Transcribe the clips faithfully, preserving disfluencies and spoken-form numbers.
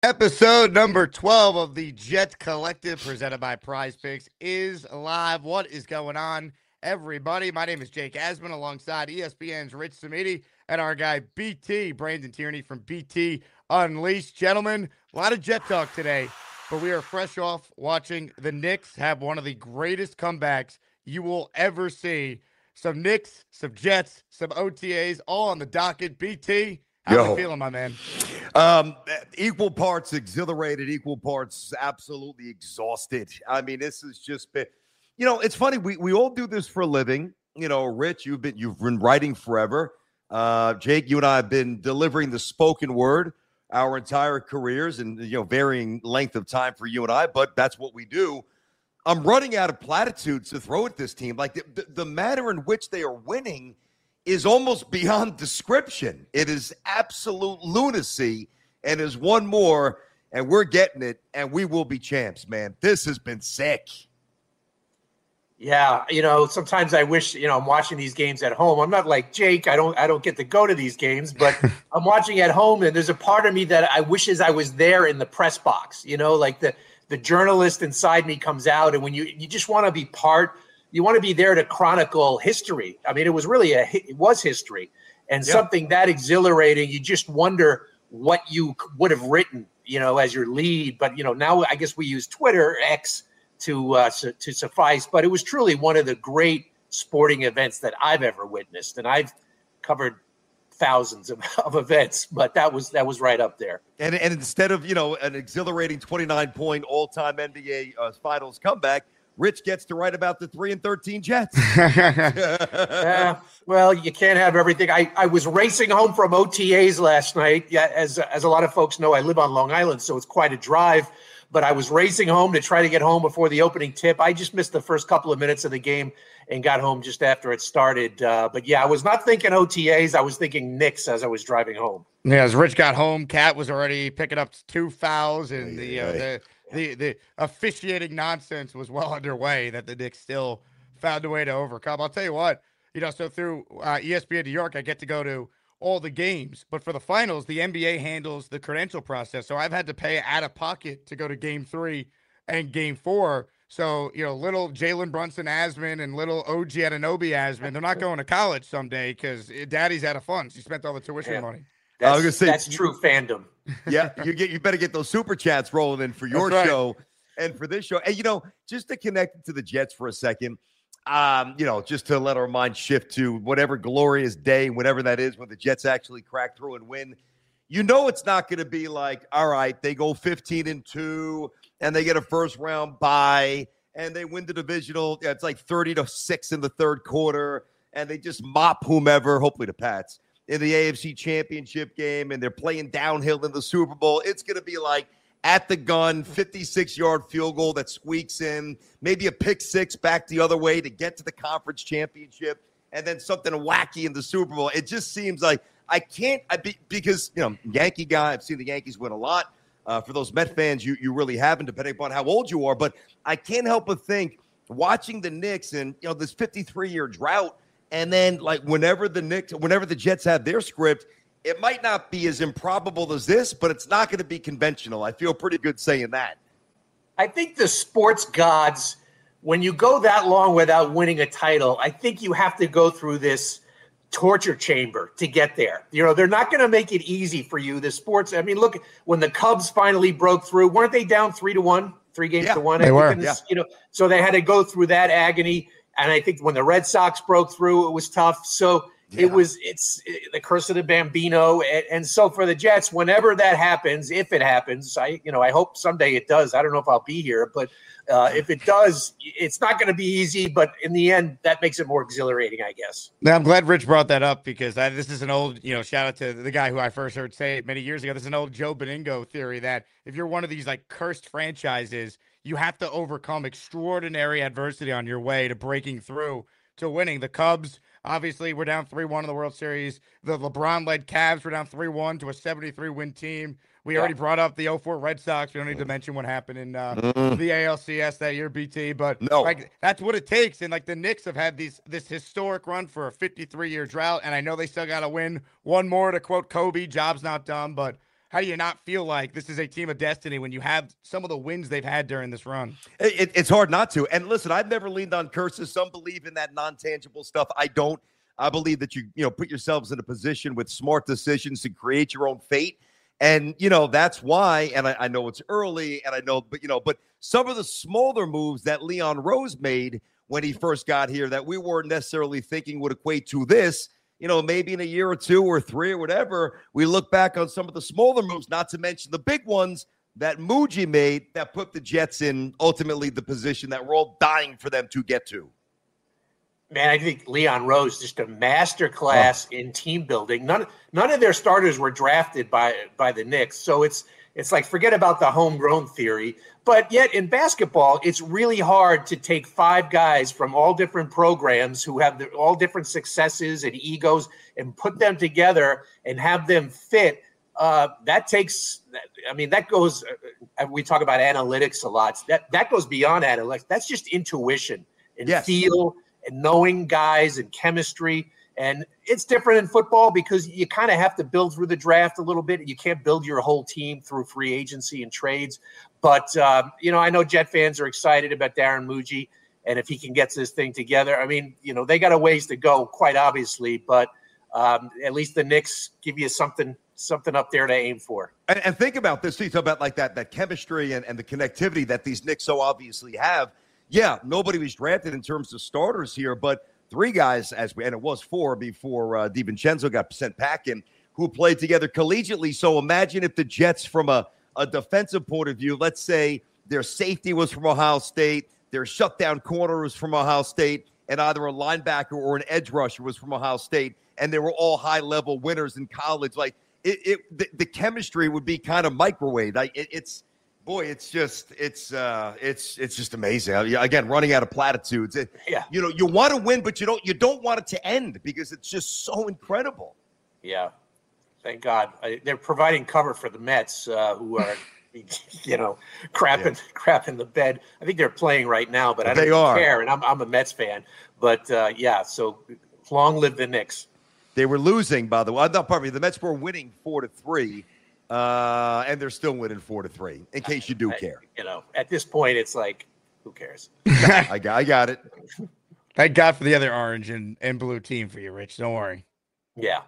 Episode number twelve of the Jet Collective, presented by Prize Picks, is live. What is going on, everybody? My name is Jake Asman, alongside E S P N's Rich Samiti and our guy B T, Brandon Tierney from B T Unleashed. Gentlemen, a lot of Jet talk today, but we are fresh off watching the Knicks have one of the greatest comebacks you will ever see. Some Knicks, some Jets, some O T As, all on the docket. B T, how are we Yo, feeling, my man? um, equal parts exhilarated, equal parts absolutely exhausted. I mean, this has just been, you know, it's funny. We we all do this for a living. You know, Rich, you've been you've been writing forever. Uh, Jake, you and I have been delivering the spoken word our entire careers, and you know, varying length of time for you and I. But that's what we do. I'm running out of platitudes to throw at this team. Like the, the, the manner in which they are winning is almost beyond description. It is absolute lunacy, and is one more, and we're getting it, and we will be champs, man. This has been sick. Yeah, you know, sometimes I wish, you know, I'm watching these games at home. I'm not like Jake. I don't I don't get to go to these games, but I'm watching at home, and there's a part of me that I wishes I was there in the press box. You know, like the the journalist inside me comes out, and when you you just want to be part, you want to be there to chronicle history. I mean, it was really a it was history, and Yeah. something that exhilarating. You just wonder what you would have written, you know, as your lead. But you know, now I guess we use Twitter X to uh, su- to suffice. But it was truly one of the great sporting events that I've ever witnessed, and I've covered thousands of, of events, but that was that was right up there. And and instead of, you know, an exhilarating twenty-nine point all-time N B A uh, Finals comeback, Rich gets to write about the three and thirteen Jets. Yeah, well, you can't have everything. I, I was racing home from O T As last night. Yeah, as as a lot of folks know, I live on Long Island, so it's quite a drive. But I was racing home to try to get home before the opening tip. I just missed the first couple of minutes of the game and got home just after it started. Uh, but yeah, I was not thinking O T As. I was thinking Knicks as I was driving home. Yeah, as Rich got home, Cat was already picking up two fouls, and the Yeah, uh, yeah. the, the the officiating nonsense was well underway that the Knicks still found a way to overcome. I'll tell you what, you know, so through uh, E S P N New York, I get to go to all the games, but for the finals, the N B A handles the credential process. So I've had to pay out of pocket to go to Game Three and Game Four. So, you know, little Jalen Brunson Asman and little O G Anunoby Asman, they're not going to college someday because daddy's out of funds. He spent all the tuition Yeah. money. I was That's, gonna say- that's true fandom. Yeah, you get you better get those super chats rolling in for your That's right. show and for this show. And you know, just to connect it to the Jets for a second, um, you know, just to let our mind shift to whatever glorious day, whatever that is, when the Jets actually crack through and win. You know, it's not going to be like, all right, they go fifteen and two and they get a first round bye and they win the divisional. Yeah, it's like thirty to six in the third quarter and they just mop whomever, hopefully the Pats, in the A F C Championship game, and they're playing downhill in the Super Bowl. It's going to be like at the gun, fifty-six-yard field goal that squeaks in, maybe a pick six back the other way to get to the conference championship, and then something wacky in the Super Bowl. It just seems like I can't I be, because, you know, Yankee guy, I've seen the Yankees win a lot. Uh, for those Met fans, you, you really haven't, depending upon how old you are. But I can't help but think, watching the Knicks and, you know, this fifty-three-year drought, and then, like, whenever the Knicks, whenever the Jets have their script, it might not be as improbable as this, but it's not going to be conventional. I feel pretty good saying that. I think the sports gods, when you go that long without winning a title, I think you have to go through this torture chamber to get there. You know, they're not going to make it easy for you. The sports, I mean, look, when the Cubs finally broke through, weren't they down three to one, three games Yeah, to one? they I think were, in this- yeah. You know, so they had to go through that agony. And I think when the Red Sox broke through, it was tough. So Yeah. it was, it's the curse of the Bambino. And, and so for the Jets, whenever that happens, if it happens, I, you know, I hope someday it does. I don't know if I'll be here, but uh, if it does, it's not going to be easy. But in the end, that makes it more exhilarating, I guess. Now, I'm glad Rich brought that up because I, this is an old, you know, shout out to the guy who I first heard say it many years ago. This is an old Joe Beningo theory that if you're one of these like cursed franchises, you have to overcome extraordinary adversity on your way to breaking through to winning. The Cubs, obviously, were down three one in the World Series. The LeBron-led Cavs were down three one to a seventy-three win team. We Yeah. already brought up the oh four Red Sox. We don't need to mention what happened in uh, Mm. the A L C S that year, B T. But No. like that's what it takes. And like the Knicks have had these this historic run for a fifty-three year drought, and I know they still got to win one more. To quote Kobe, "Job's not done." But how do you not feel like this is a team of destiny when you have some of the wins they've had during this run? It, it, it's hard not to. And listen, I've never leaned on curses. Some believe in that non-tangible stuff. I don't. I believe that you, you know, put yourselves in a position with smart decisions to create your own fate. And, you know, that's why, and I, I know it's early, and I know, but, you know, but some of the smaller moves that Leon Rose made when he first got here that we weren't necessarily thinking would equate to this, you know, maybe in a year or two or three or whatever, we look back on some of the smaller moves, not to mention the big ones that Muji made that put the Jets in ultimately the position that we're all dying for them to get to. Man, I think Leon Rose just a master class oh. in team building. None, none of their starters were drafted by by the Knicks, so it's it's like forget about the homegrown theory. But yet in basketball, it's really hard to take five guys from all different programs who have the, all different successes and egos and put them together and have them fit. Uh, that takes, I mean, that goes. Uh, we talk about analytics a lot. That that goes beyond analytics. That's just intuition and yes. feel. And knowing guys and chemistry. And it's different in football because you kind of have to build through the draft a little bit. You can't build your whole team through free agency and trades. But, um, you know, I know Jet fans are excited about Darren Muji. And if he can get this thing together, I mean, you know, they got a ways to go, quite obviously. But um, at least the Knicks give you something something up there to aim for. And, and think about this, too. Talk about like that, that chemistry and, and the connectivity that these Knicks so obviously have. Yeah, nobody was drafted in terms of starters here, but three guys, as we and it was four before uh, DiVincenzo got sent packing, who played together collegiately. So imagine if the Jets, from a, a defensive point of view, let's say their safety was from Ohio State, their shutdown corner was from Ohio State, and either a linebacker or an edge rusher was from Ohio State, and they were all high-level winners in college. Like it, it the, the chemistry would be kind of microwave. Like it, it's. Boy, it's just it's uh, it's it's just amazing. Again, running out of platitudes. It, yeah, you know, you want to win, but you don't you don't want it to end because it's just so incredible. Yeah, thank God I, they're providing cover for the Mets, uh, who are you know crapping yeah. crapping the bed. I think they're playing right now, but I don't they are. care. And I'm I'm a Mets fan, but uh, yeah. So long live the Knicks. They were losing, by the way. Not pardon me. The Mets were winning four to three. Uh, and they're still winning four to three. In case you do I, care, you know, at this point, it's like, who cares? I got, I got it. Thank God for the other orange and, and blue team for you, Rich. Don't worry. Yeah.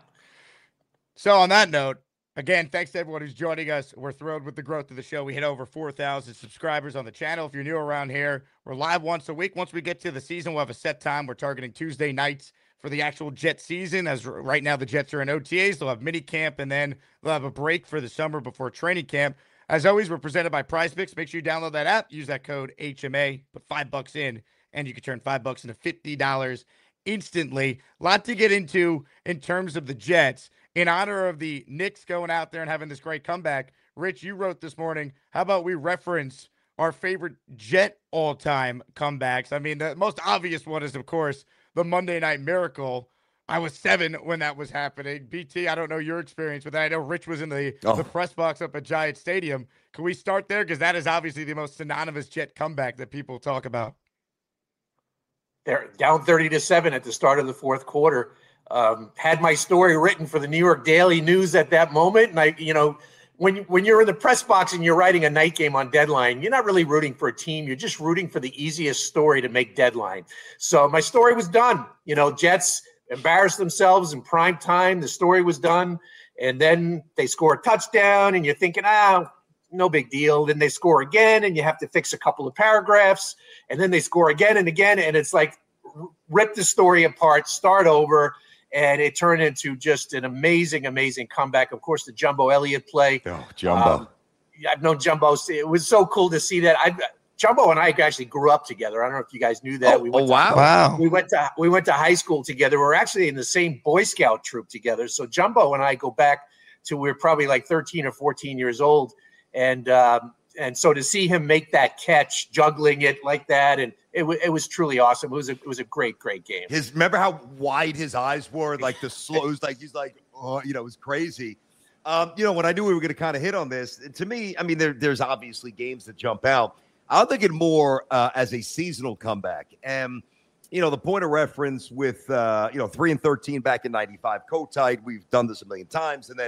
So on that note, again, thanks to everyone who's joining us. We're thrilled with the growth of the show. We hit over four thousand subscribers on the channel. If you're new around here, we're live once a week. Once we get to the season, we'll have a set time. We're targeting Tuesday nights for the actual Jet season, as right now the Jets are in O T As. They'll have mini camp, and then they'll have a break for the summer before training camp. As always, we're presented by PrizePicks. Make sure you download that app. Use that code H M A. Put five bucks in, and you can turn five bucks into fifty dollars instantly. A lot to get into in terms of the Jets. In honor of the Knicks going out there and having this great comeback, Rich, you wrote this morning, how about we reference our favorite Jet all-time comebacks? I mean, the most obvious one is, of course, the Monday Night Miracle. I was seven when that was happening. B T, I don't know your experience with that. I know Rich was in the, oh. the press box up at Giant Stadium. Can we start there? Because that is obviously the most synonymous Jet comeback that people talk about. They're down thirty to seven at the start of the fourth quarter. Um, had my story written for the New York Daily News at that moment. And I, you know, when, when you're in the press box and you're writing a night game on Deadline, you're not really rooting for a team. You're just rooting for the easiest story to make Deadline. So my story was done. You know, Jets embarrassed themselves in prime time. The story was done. And then they score a touchdown and you're thinking, ah, no big deal. Then they score again and you have to fix a couple of paragraphs. And then they score again and again. And it's like, rip the story apart, start over. And it turned into just an amazing, amazing comeback. Of course, the Jumbo Elliott play. Oh, Jumbo. Um, I've known Jumbo. It was so cool to see that. I Jumbo and I actually grew up together. I don't know if you guys knew that. Oh, we went oh wow. To, wow. We went to we went to high school together. We were actually in the same Boy Scout troop together. So Jumbo and I go back to we were probably like thirteen or fourteen years old. And um, and so to see him make that catch, juggling it like that, and it, w- it was truly awesome. It was a, it was a great, great game. His remember how wide his eyes were, like the slow, it was like he's like, oh, you know, it was crazy. Um, you know, when I knew we were going to kind of hit on this, to me, I mean, there, there's obviously games that jump out. I'm thinking more uh, as a seasonal comeback, and you know, the point of reference with uh, you know three and thirteen back in ninety-five, Kotite. We've done this a million times, and then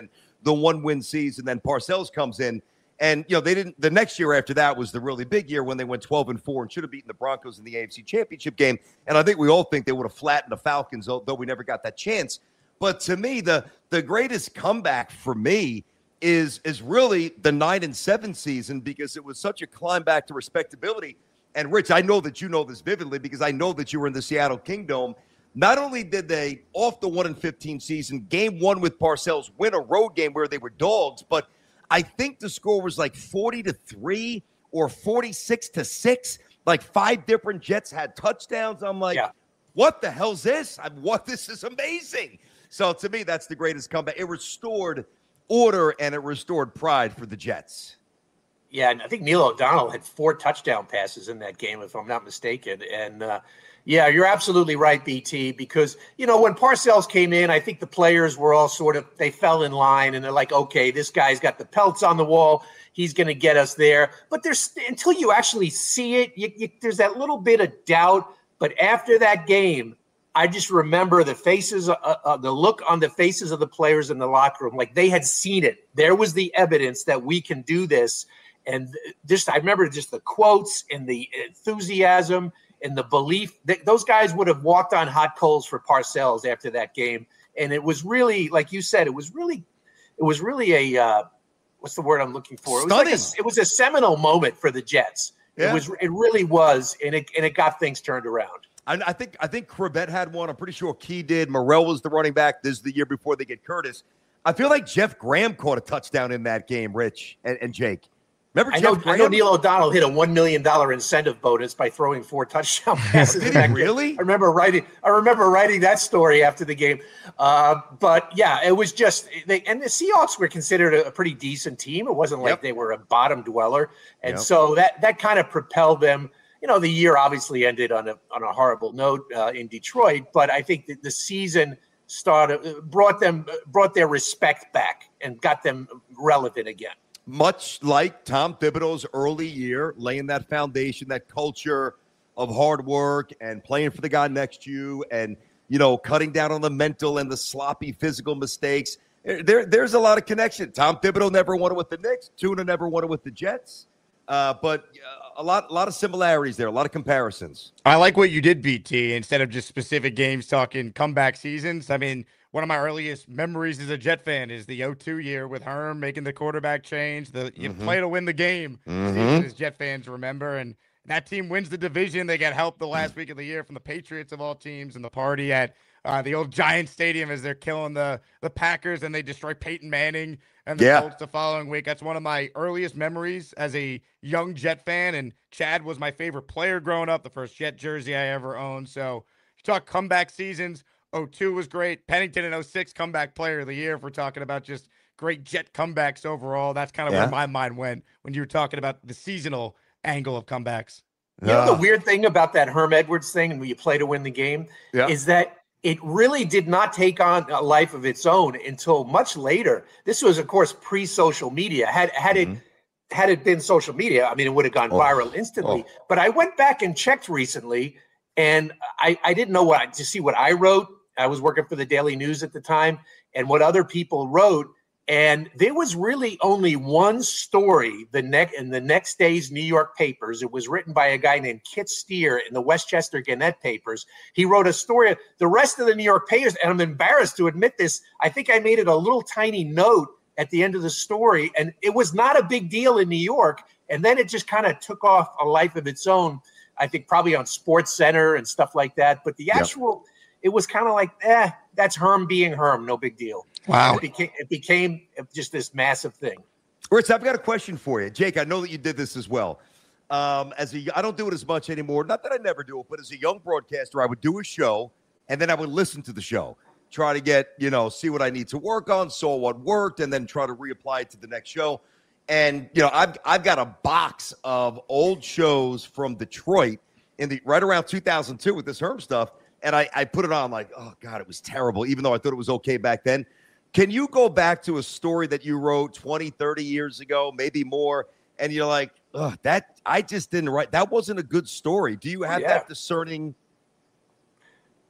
the one-win season. Then Parcells comes in. And, you know, they didn't – the next year after that was the really big year when they went twelve and four and should have beaten the Broncos in the A F C Championship game. And I think we all think they would have flattened the Falcons, though we never got that chance. But to me, the the greatest comeback for me is is really the nine and seven season, because it was such a climb back to respectability. And, Rich, I know that you know this vividly because I know that you were in the Seattle Kingdom. Not only did they, off the one and fifteen season, game one with Parcells, win a road game where they were dogs, but I think the score was like forty to three or forty-six to six. Like five different Jets had touchdowns. I'm like, yeah. What the hell's this? I'm, what? This is amazing. So to me, that's the greatest comeback. It restored order and it restored pride for the Jets. Yeah, and I think Neil O'Donnell had four touchdown passes in that game, if I'm not mistaken. And, uh, yeah, you're absolutely right, B T, because, you know, when Parcells came in, I think the players were all sort of – they fell in line, and they're like, okay, this guy's got the pelts on the wall. He's going to get us there. But there's until you actually see it, you, you, there's that little bit of doubt. But after that game, I just remember the faces, uh, uh, the look on the faces of the players in the locker room, like they had seen it. There was the evidence that we can do this. And just I remember just the quotes and the enthusiasm and the belief that those guys would have walked on hot coals for Parcells after that game. And it was really, like you said, it was really, it was really a, uh, what's the word I'm looking for? It was, like a, it was a seminal moment for the Jets. Yeah. It was, it really was. And it, and it got things turned around. I, I think, I think Corbett had one. I'm pretty sure Key did. Morrell was the running back. This is the year before they get Curtis. I feel like Jeff Graham caught a touchdown in that game, Rich and, and Jake. Remember, I know, I know Neil O'Donnell hit a one million dollars incentive bonus by throwing four touchdown passes. Did he really? I remember writing. I remember writing that story after the game. Uh, but yeah, it was just they and the Seahawks were considered a, a pretty decent team. It wasn't like yep. they were a bottom dweller, and yep. so that that kind of propelled them. You know, the year obviously ended on a on a horrible note uh, in Detroit, but I think that the season started brought them brought their respect back and got them relevant again. Much like Tom Thibodeau's early year, laying that foundation, that culture of hard work and playing for the guy next to you and, you know, cutting down on the mental and the sloppy physical mistakes. There, there's a lot of connection. Tom Thibodeau never won it with the Knicks. Tuna never won it with the Jets. Uh, but uh, a lot, a lot of similarities there, a lot of comparisons. I like what you did, B T, instead of just specific games talking comeback seasons. I mean, one of my earliest memories as a Jet fan is the oh two year with Herm making the quarterback change. The you mm-hmm. play to win the game, mm-hmm. as Jet fans remember. And that team wins the division. They get help the last week of the year from the Patriots of all teams and the party at uh, the old Giant Stadium as they're killing the, the Packers and they destroy Peyton Manning and the yeah. Colts the following week. That's one of my earliest memories as a young Jet fan. And Chad was my favorite player growing up, the first Jet jersey I ever owned. So you talk comeback seasons. oh two was great. Pennington in oh six, comeback player of the year. If we're talking about just great Jet comebacks overall, that's kind of yeah. where my mind went when you were talking about the seasonal angle of comebacks. You know, the weird thing about that Herm Edwards thing and when you play to win the game yeah. is that it really did not take on a life of its own until much later. This was, of course, pre-social media. Had had mm-hmm. it had it been social media, I mean, it would have gone oh. viral instantly. Oh. But I went back and checked recently, and I, I didn't know what to see what I wrote. I was working for the Daily News at the time, and what other people wrote. And there was really only one story the next in the next day's New York papers. It was written by a guy named Kit Steer in the Westchester Gannett papers. He wrote a story. The rest of the New York papers, and I'm embarrassed to admit this, I think I made it a little tiny note at the end of the story, and it was not a big deal in New York. And then it just kind of took off a life of its own, I think probably on Sports Center and stuff like that. But the actual, yep. it was kind of like, eh, that's Herm being Herm, no big deal. Wow. It became, it became just this massive thing. Rich, I've got a question for you. Jake, I know that you did this as well. Um, as a, I don't do it as much anymore. Not that I never do it, but as a young broadcaster, I would do a show, and then I would listen to the show, try to get, you know, see what I need to work on, saw what worked, and then try to reapply it to the next show. And, you know, I've, I've got a box of old shows from Detroit in the right around two thousand two with this Herm stuff, and I, I put it on like, oh, God, it was terrible, even though I thought it was okay back then. Can you go back to a story that you wrote twenty, thirty years ago, maybe more, and you're like, oh, that I just didn't write. That wasn't a good story. Do you have yeah. that discerning?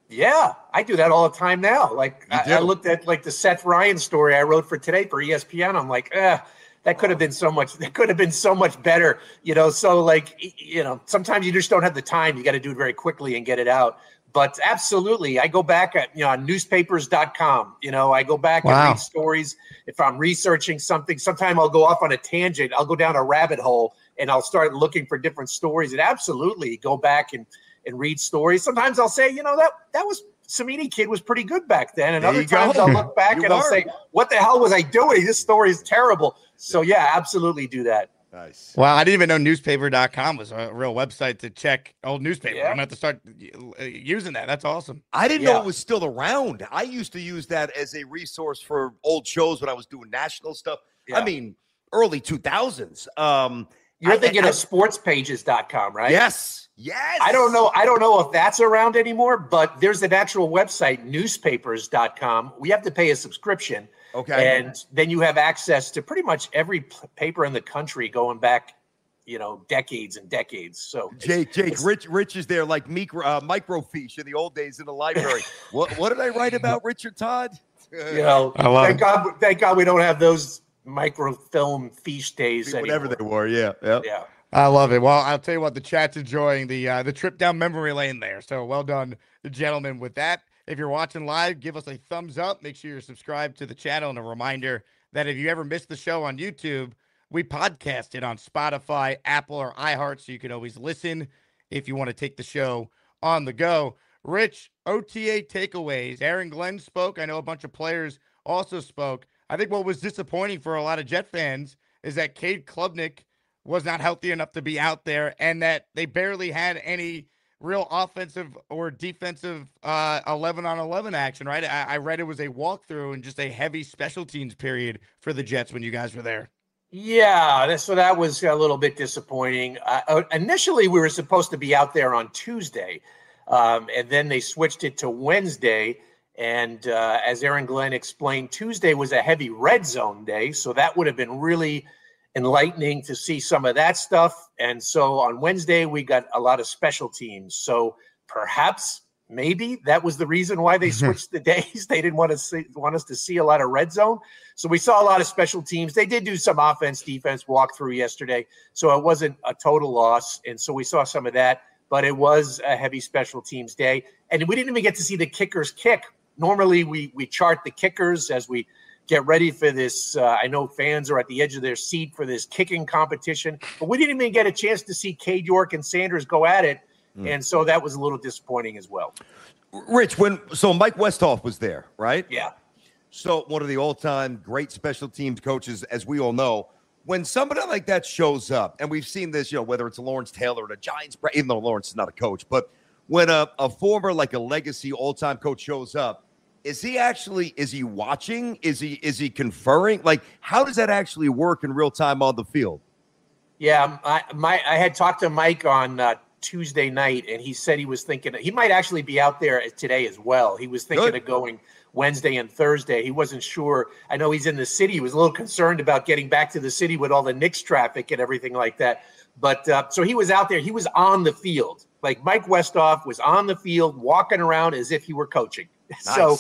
Yeah, I do that all the time now. Like I, I looked at like the Seth Ryan story I wrote for today for E S P N. I'm like, eh, that could have been so much. That could have been so much better, you know. So like, you know, sometimes you just don't have the time. You got to do it very quickly and get it out. But absolutely, I go back at, you know, on newspapers dot com. You know, I go back wow. and read stories. If I'm researching something, sometimes I'll go off on a tangent. I'll go down a rabbit hole and I'll start looking for different stories. And absolutely go back and, and read stories. Sometimes I'll say, you know, that that was Cimini kid was pretty good back then. And there other times go. I'll look back and are. I'll say, what the hell was I doing? This story is terrible. So yeah, absolutely do that. Nice. Well, I didn't even know newspaper dot com was a real website to check old newspapers. Yeah. I'm going to have to start using that. That's awesome. I didn't yeah. know it was still around. I used to use that as a resource for old shows when I was doing national stuff. Yeah. I mean, early two thousands. Um, You're I, thinking I, of sports pages dot com, right? Yes. Yes. I don't know. I don't know if that's around anymore, but there's an actual website, newspapers dot com. We have to pay a subscription. Okay. And then you have access to pretty much every p- paper in the country going back, you know, decades and decades. So Jake, Jake, Rich, Rich is there like micro, uh, microfiche in the old days in the library. what what did I write about Richard Todd? You know, thank God, thank God we don't have those microfilm fiche days anymore. Whatever they were. Yeah. Yeah. Yeah. I love it. Well, I'll tell you what, the chat's enjoying the uh, the trip down memory lane there. So well done, gentlemen, with that. If you're watching live, give us a thumbs up. Make sure you're subscribed to the channel. And a reminder that if you ever missed the show on YouTube, we podcast it on Spotify, Apple, or iHeart, so you can always listen if you want to take the show on the go. Rich, O T A takeaways. Aaron Glenn spoke. I know a bunch of players also spoke. I think what was disappointing for a lot of Jet fans is that Cade Klubnik was not healthy enough to be out there and that they barely had any real offensive or defensive uh, eleven on eleven action, right? I, I read it was a walkthrough and just a heavy special teams period for the Jets when you guys were there. Yeah, so that was a little bit disappointing. Uh, initially, we were supposed to be out there on Tuesday, um, and then they switched it to Wednesday. And uh, as Aaron Glenn explained, Tuesday was a heavy red zone day, so that would have been really enlightening to see some of that stuff. And so on Wednesday, we got a lot of special teams. So perhaps, maybe that was the reason why they switched the days. They didn't want to see, want us to see a lot of red zone. So we saw a lot of special teams. They did do some offense, defense walkthrough yesterday. So it wasn't a total loss. And so we saw some of that, but it was a heavy special teams day. And we didn't even get to see the kickers kick. Normally we, we chart the kickers as we get ready for this. Uh, I know fans are at the edge of their seat for this kicking competition, but we didn't even get a chance to see Cade York and Sanders go at it. Mm. And so that was a little disappointing as well. Rich, when so Mike Westhoff was there, right? Yeah. So one of the all-time great special teams coaches, as we all know, when somebody like that shows up, and we've seen this, you know, whether it's Lawrence Taylor or the Giants, even though Lawrence is not a coach, but when a, a former, like a legacy all-time coach shows up, is he actually, is he watching? Is he, is he conferring? Like, how does that actually work in real time on the field? Yeah, I, my, I had talked to Mike on uh, Tuesday night, and he said he was thinking, he might actually be out there today as well. He was thinking Good. of going Wednesday and Thursday. He wasn't sure. I know he's in the city. He was a little concerned about getting back to the city with all the Knicks traffic and everything like that. But uh, so he was out there. He was on the field. Like Mike Westhoff was on the field, walking around as if he were coaching. Nice. So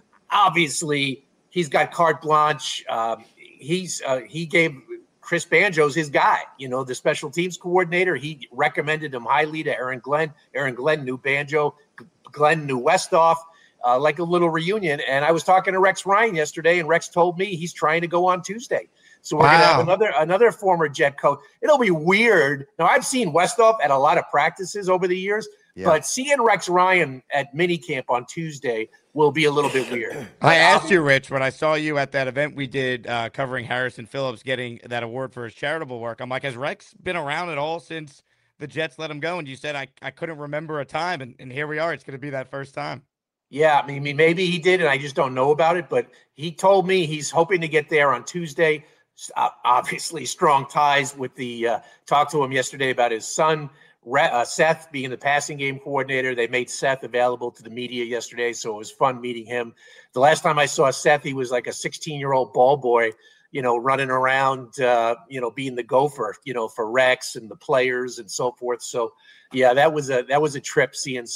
obviously he's got carte blanche. Um, he's uh, he gave Chris Banjo's his guy, you know, the special teams coordinator. He recommended him highly to Aaron Glenn. Aaron Glenn knew Banjo. Glenn knew Westhoff, uh, like a little reunion. And I was talking to Rex Ryan yesterday, and Rex told me he's trying to go on Tuesday. So we're wow. going to have another another former Jet coach. It'll be weird. Now, I've seen Westhoff at a lot of practices over the years, yeah. but seeing Rex Ryan at minicamp on Tuesday will be a little bit weird. I asked you, Rich, when I saw you at that event we did uh, covering Harrison Phillips getting that award for his charitable work. I'm like, has Rex been around at all since the Jets let him go? And you said, I, I couldn't remember a time, and, and here we are. It's going to be that first time. Yeah, I mean, maybe he did, and I just don't know about it. But he told me he's hoping to get there on Tuesday. Obviously, strong ties with the uh, – talked to him yesterday about his son, uh, Seth, being the passing game coordinator. They made Seth available to the media yesterday, so it was fun meeting him. The last time I saw Seth, he was like a sixteen-year-old ball boy, you know, running around, uh, you know, being the gopher, you know, for Rex and the players and so forth. So, yeah, that was a that was a trip seeing Seth.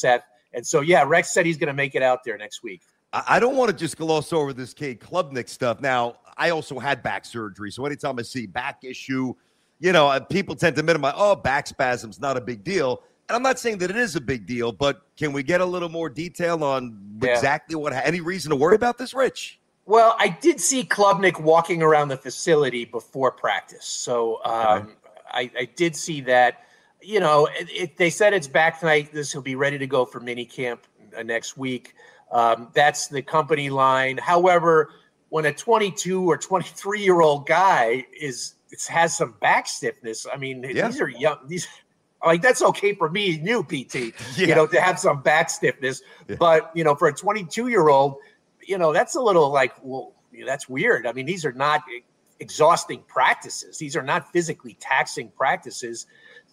And so, yeah, Rex said he's going to make it out there next week. I don't want to just gloss over this Cade Klubnik stuff. Now, I also had back surgery, so anytime I see back issue, you know, people tend to minimize, oh, back spasm's not a big deal. And I'm not saying that it is a big deal, but can we get a little more detail on yeah. exactly what, any reason to worry about this, Rich? Well, I did see Klubnik walking around the facility before practice. So um, okay. I, I did see that. You know, it, it, they said it's back tonight. This will be ready to go for mini camp uh, next week. Um, that's the company line. However, when a twenty-two or twenty-three year old guy is has some back stiffness, I mean, yeah. these are young. These like that's okay for me and you, P T. Yeah. You know, to have some back stiffness. Yeah. But you know, for a twenty-two year old, you know, that's a little like, well, that's weird. I mean, these are not exhausting practices. These are not physically taxing practices.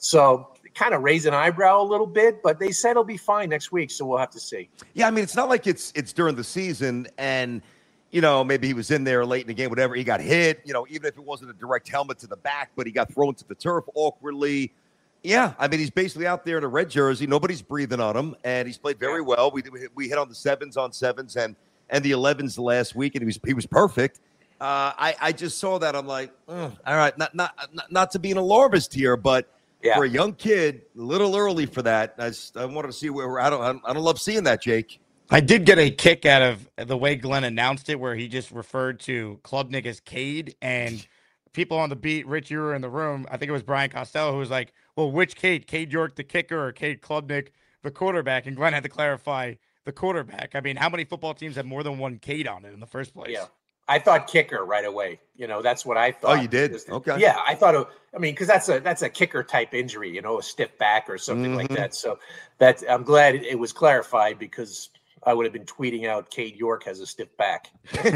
So kind of raise an eyebrow a little bit, but they said it'll be fine next week, so we'll have to see. Yeah, I mean, it's not like it's it's during the season and, you know, maybe he was in there late in the game, whatever, he got hit, you know, even if it wasn't a direct helmet to the back, but he got thrown to the turf awkwardly. Yeah, I mean, he's basically out there in a red jersey. Nobody's breathing on him, and he's played very well. We we hit on the sevens on sevens and and the elevens last week, and he was he was perfect. Uh, I, I just saw that. I'm like, all right, not, not not not to be an alarmist here, but yeah. for a young kid, a little early for that. I, just, I wanted to see where we're. I don't. I don't love seeing that, Jake. I did get a kick out of the way Glenn announced it, where he just referred to Klubnik as Cade, and people on the beat, Rich, you were in the room. I think it was Brian Costello who was like, "Well, which Cade? Cade York, the kicker, or Cade Klubnik, the quarterback?" And Glenn had to clarify the quarterback. I mean, how many football teams have more than one Cade on it in the first place? Yeah. I thought kicker right away. You know, that's what I thought. Oh, you did? Okay. Yeah, I thought. It, I mean, because that's a that's a kicker type injury. You know, a stiff back or something mm-hmm. like that. So that I'm glad it, it was clarified because I would have been tweeting out Cade York has a stiff back.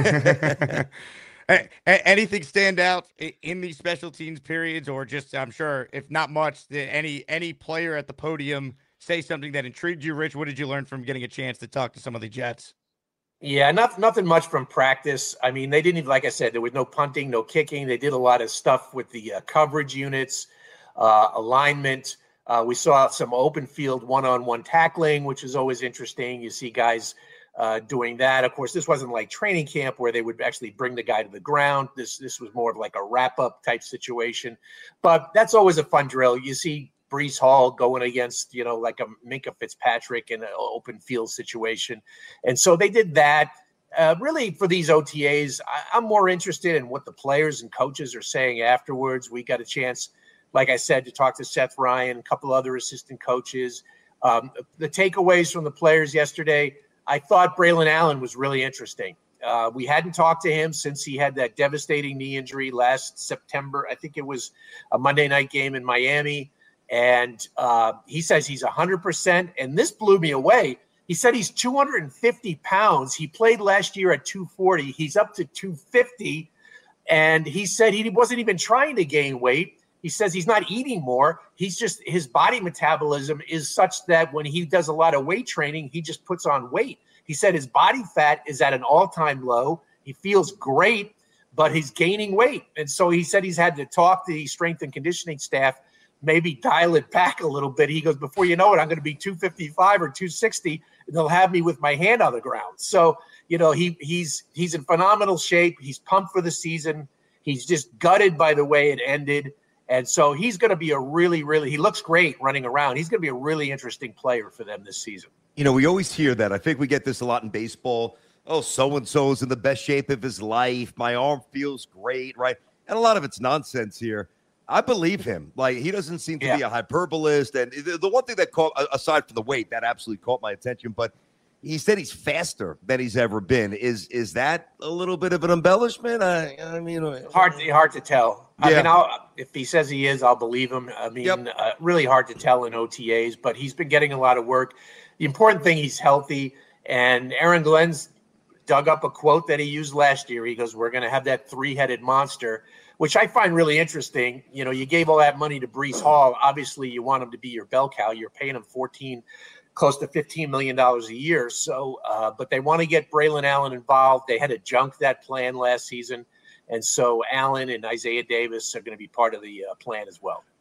Anything stand out in these special teams periods, or just I'm sure if not much, any any player at the podium say something that intrigued you, Rich? What did you learn from getting a chance to talk to some of the Jets? Yeah, not, nothing much from practice. I mean, they didn't even, like I said, there was no punting, no kicking. They did a lot of stuff with the uh, coverage units, uh, alignment. Uh, we saw some open field one-on-one tackling, which is always interesting. You see guys uh, doing that. Of course, this wasn't like training camp where they would actually bring the guy to the ground. This this was more of like a wrap-up type situation. But that's always a fun drill. You see Breece Hall going against, you know, like a Minkah Fitzpatrick in an open field situation. And so they did that. Uh, really, for these O T As, I, I'm more interested in what the players and coaches are saying afterwards. We got a chance, like I said, to talk to Seth Ryan, a couple other assistant coaches. Um, the takeaways from the players yesterday, I thought Braylon Allen was really interesting. Uh, we hadn't talked to him since he had that devastating knee injury last September. I think it was a Monday night game in Miami. And uh, he says he's one hundred percent. And this blew me away. He said he's two hundred fifty pounds. He played last year at two forty. He's up to two fifty. And he said he wasn't even trying to gain weight. He says he's not eating more. He's just, his body metabolism is such that when he does a lot of weight training, he just puts on weight. He said his body fat is at an all-time low. He feels great, but he's gaining weight. And so he said he's had to talk to the strength and conditioning staff, maybe dial it back a little bit. He goes, before you know it, I'm going to be two fifty-five or two sixty, and they'll have me with my hand on the ground. So, you know, he he's he's in phenomenal shape. He's pumped for the season. He's just gutted by the way it ended. And so he's going to be a really, really, he looks great running around. He's going to be a really interesting player for them this season. You know, we always hear that. I think we get this a lot in baseball. Oh, so-and-so's in the best shape of his life. My arm feels great, right? And a lot of it's nonsense here. I believe him. Like, he doesn't seem to yeah. be a hyperbolist. And the, the one thing that caught, aside from the weight, that absolutely caught my attention, but he said he's faster than he's ever been. Is is that a little bit of an embellishment? I, I mean, hard hard to tell. Yeah. I mean, I'll, if he says he is, I'll believe him. I mean, yep. uh, really hard to tell in O T As, but he's been getting a lot of work. The important thing, he's healthy. And Aaron Glenn's dug up a quote that he used last year. He goes, "We're going to have that three-headed monster," which I find really interesting. You know, you gave all that money to Breece Hall. Obviously, you want him to be your bell cow. You're paying him fourteen, close to fifteen million dollars a year. So, uh, but they want to get Braylon Allen involved. They had to junk that plan last season. And so Allen and Isaiah Davis are going to be part of the uh, plan as well.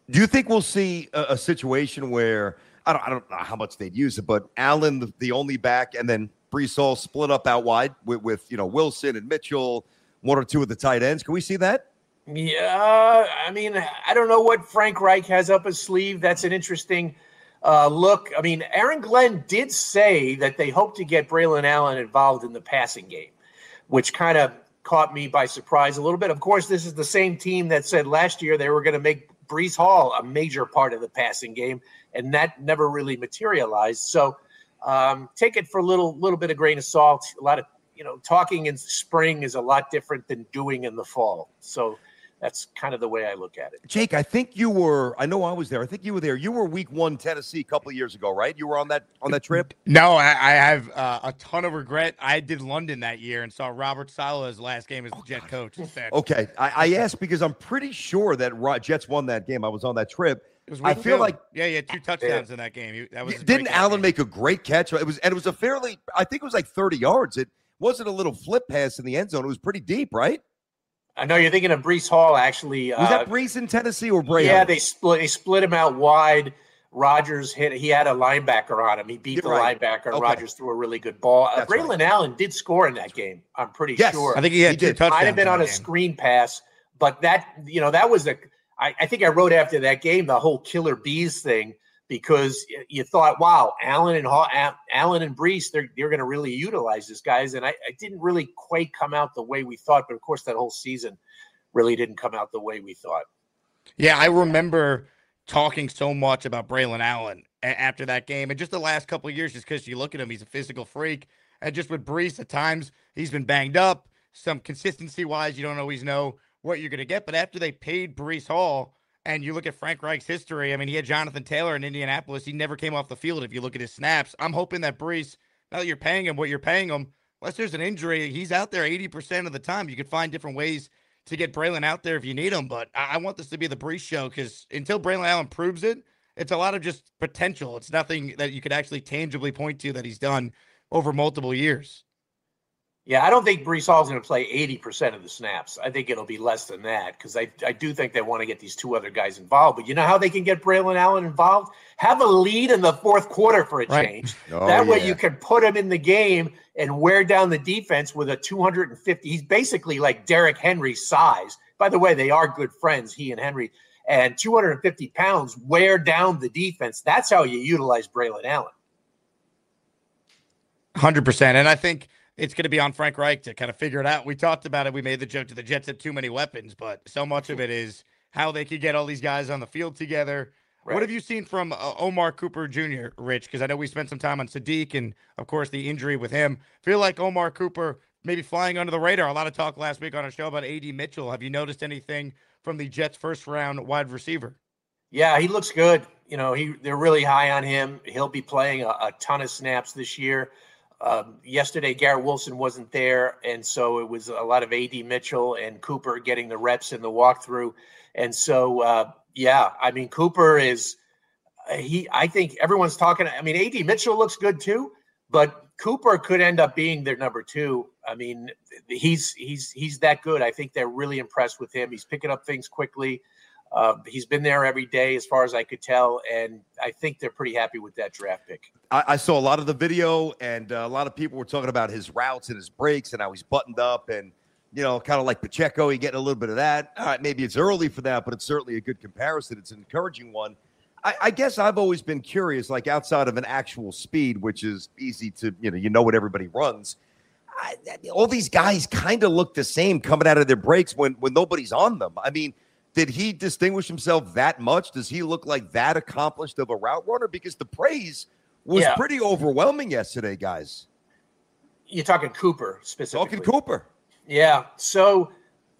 Do you think we'll see a, a situation where I don't, I don't know how much they'd use it, but Allen, the, the only back, and then Breece Hall split up out wide with, with you know Wilson and Mitchell, one or two of the tight ends? Can we see that? Yeah, I mean, I don't know what Frank Reich has up his sleeve. That's an interesting uh, look. I mean, Aaron Glenn did say that they hope to get Braylon Allen involved in the passing game, which kind of caught me by surprise a little bit. Of course, this is the same team that said last year they were going to make Breece Hall a major part of the passing game, and that never really materialized. So um, take it for a little little bit of grain of salt. A lot of, you know, talking in spring is a lot different than doing in the fall. So that's kind of the way I look at it. Jake, I think you were, I know I was there. I think you were there. You were week one Tennessee a couple of years ago, right? You were on that on that trip? No, I, I have uh, a ton of regret. I did London that year and saw Robert Saleh's last game as the Jet coach. Okay. I, I asked because I'm pretty sure that Jets won that game. I was on that trip. It was I feel two. like yeah, he had two touchdowns yeah. in that game. He, that was didn't Allen make a great catch? It was, and it was a fairly, I think it was like thirty yards. It wasn't a little flip pass in the end zone. It was pretty deep, right? I know you're thinking of Breece Hall, actually. Was uh, that Breece in Tennessee or Bray? Yeah, they split. They split him out wide. Rodgers hit. He had a linebacker on him. He beat you're the right. linebacker, and okay. Rodgers threw a really good ball. Uh, Braylon right. Allen did score in that game. I'm pretty yes. sure. I think he had he two did. touchdowns. Might have been on a game. screen pass, but that you know that was a. I, I think I wrote after that game the whole killer bees thing. Because you thought, wow, Allen and Hall, Allen and Breece, they're they're going to really utilize this guys, and I, I didn't really quite come out the way we thought. But of course, that whole season really didn't come out the way we thought. Yeah, I remember talking so much about Braylon Allen a- after that game, and just the last couple of years, just because you look at him, he's a physical freak, and just with Breece, at times he's been banged up. Some consistency wise, you don't always know what you're going to get. But after they paid Breece Hall. And you look at Frank Reich's history, I mean, he had Jonathan Taylor in Indianapolis. He never came off the field if you look at his snaps. I'm hoping that Breece, now that you're paying him what you're paying him, unless there's an injury, he's out there eighty percent of the time. You could find different ways to get Braylon out there if you need him. But I, I want this to be the Breece show because until Braylon Allen proves it, it's a lot of just potential. It's nothing that you could actually tangibly point to that he's done over multiple years. Yeah, I don't think Breece Hall's going to play eighty percent of the snaps. I think it'll be less than that because I, I do think they want to get these two other guys involved. But you know how they can get Braylon Allen involved? Have a lead in the fourth quarter for a right. change. Oh, that way yeah. you can put him in the game and wear down the defense with a two hundred fifty. He's basically like Derrick Henry's size. By the way, they are good friends, he and Henry. And two hundred fifty pounds wear down the defense. That's how you utilize Braylon Allen. one hundred percent. And I think it's going to be on Frank Reich to kind of figure it out. We talked about it. We made the joke to the Jets have too many weapons, but so much of it is how they could get all these guys on the field together. Right. What have you seen from uh, Omar Cooper Junior, Rich? Because I know we spent some time on Sadiq and, of course, the injury with him. Feel like Omar Cooper maybe flying under the radar. A lot of talk last week on our show about A D Mitchell. Have you noticed anything from the Jets' first-round wide receiver? Yeah, he looks good. You know, he they're really high on him. He'll be playing a, a ton of snaps this year. Um, yesterday, Garrett Wilson wasn't there, and so it was a lot of A D Mitchell and Cooper getting the reps in the walkthrough. And so, uh, yeah, I mean, Cooper is he. I think everyone's talking. I mean, A D Mitchell looks good too, but Cooper could end up being their number two. I mean, he's he's he's that good. I think they're really impressed with him. He's picking up things quickly. Uh, he's been there every day, as far as I could tell, and I think they're pretty happy with that draft pick. I, I saw a lot of the video, and uh, a lot of people were talking about his routes and his breaks and how he's buttoned up, and you know, kind of like Pacheco, he getting a little bit of that. All right, maybe it's early for that, but it's certainly a good comparison. It's an encouraging one. I, I guess I've always been curious, like outside of an actual speed, which is easy to, you know, you know what everybody runs. I, all these guys kind of look the same coming out of their breaks when when nobody's on them. I mean, did he distinguish himself that much? Does he look like that accomplished of a route runner? Because the praise was yeah. pretty overwhelming yesterday, guys. You're talking Cooper specifically. Talking Cooper. Yeah. So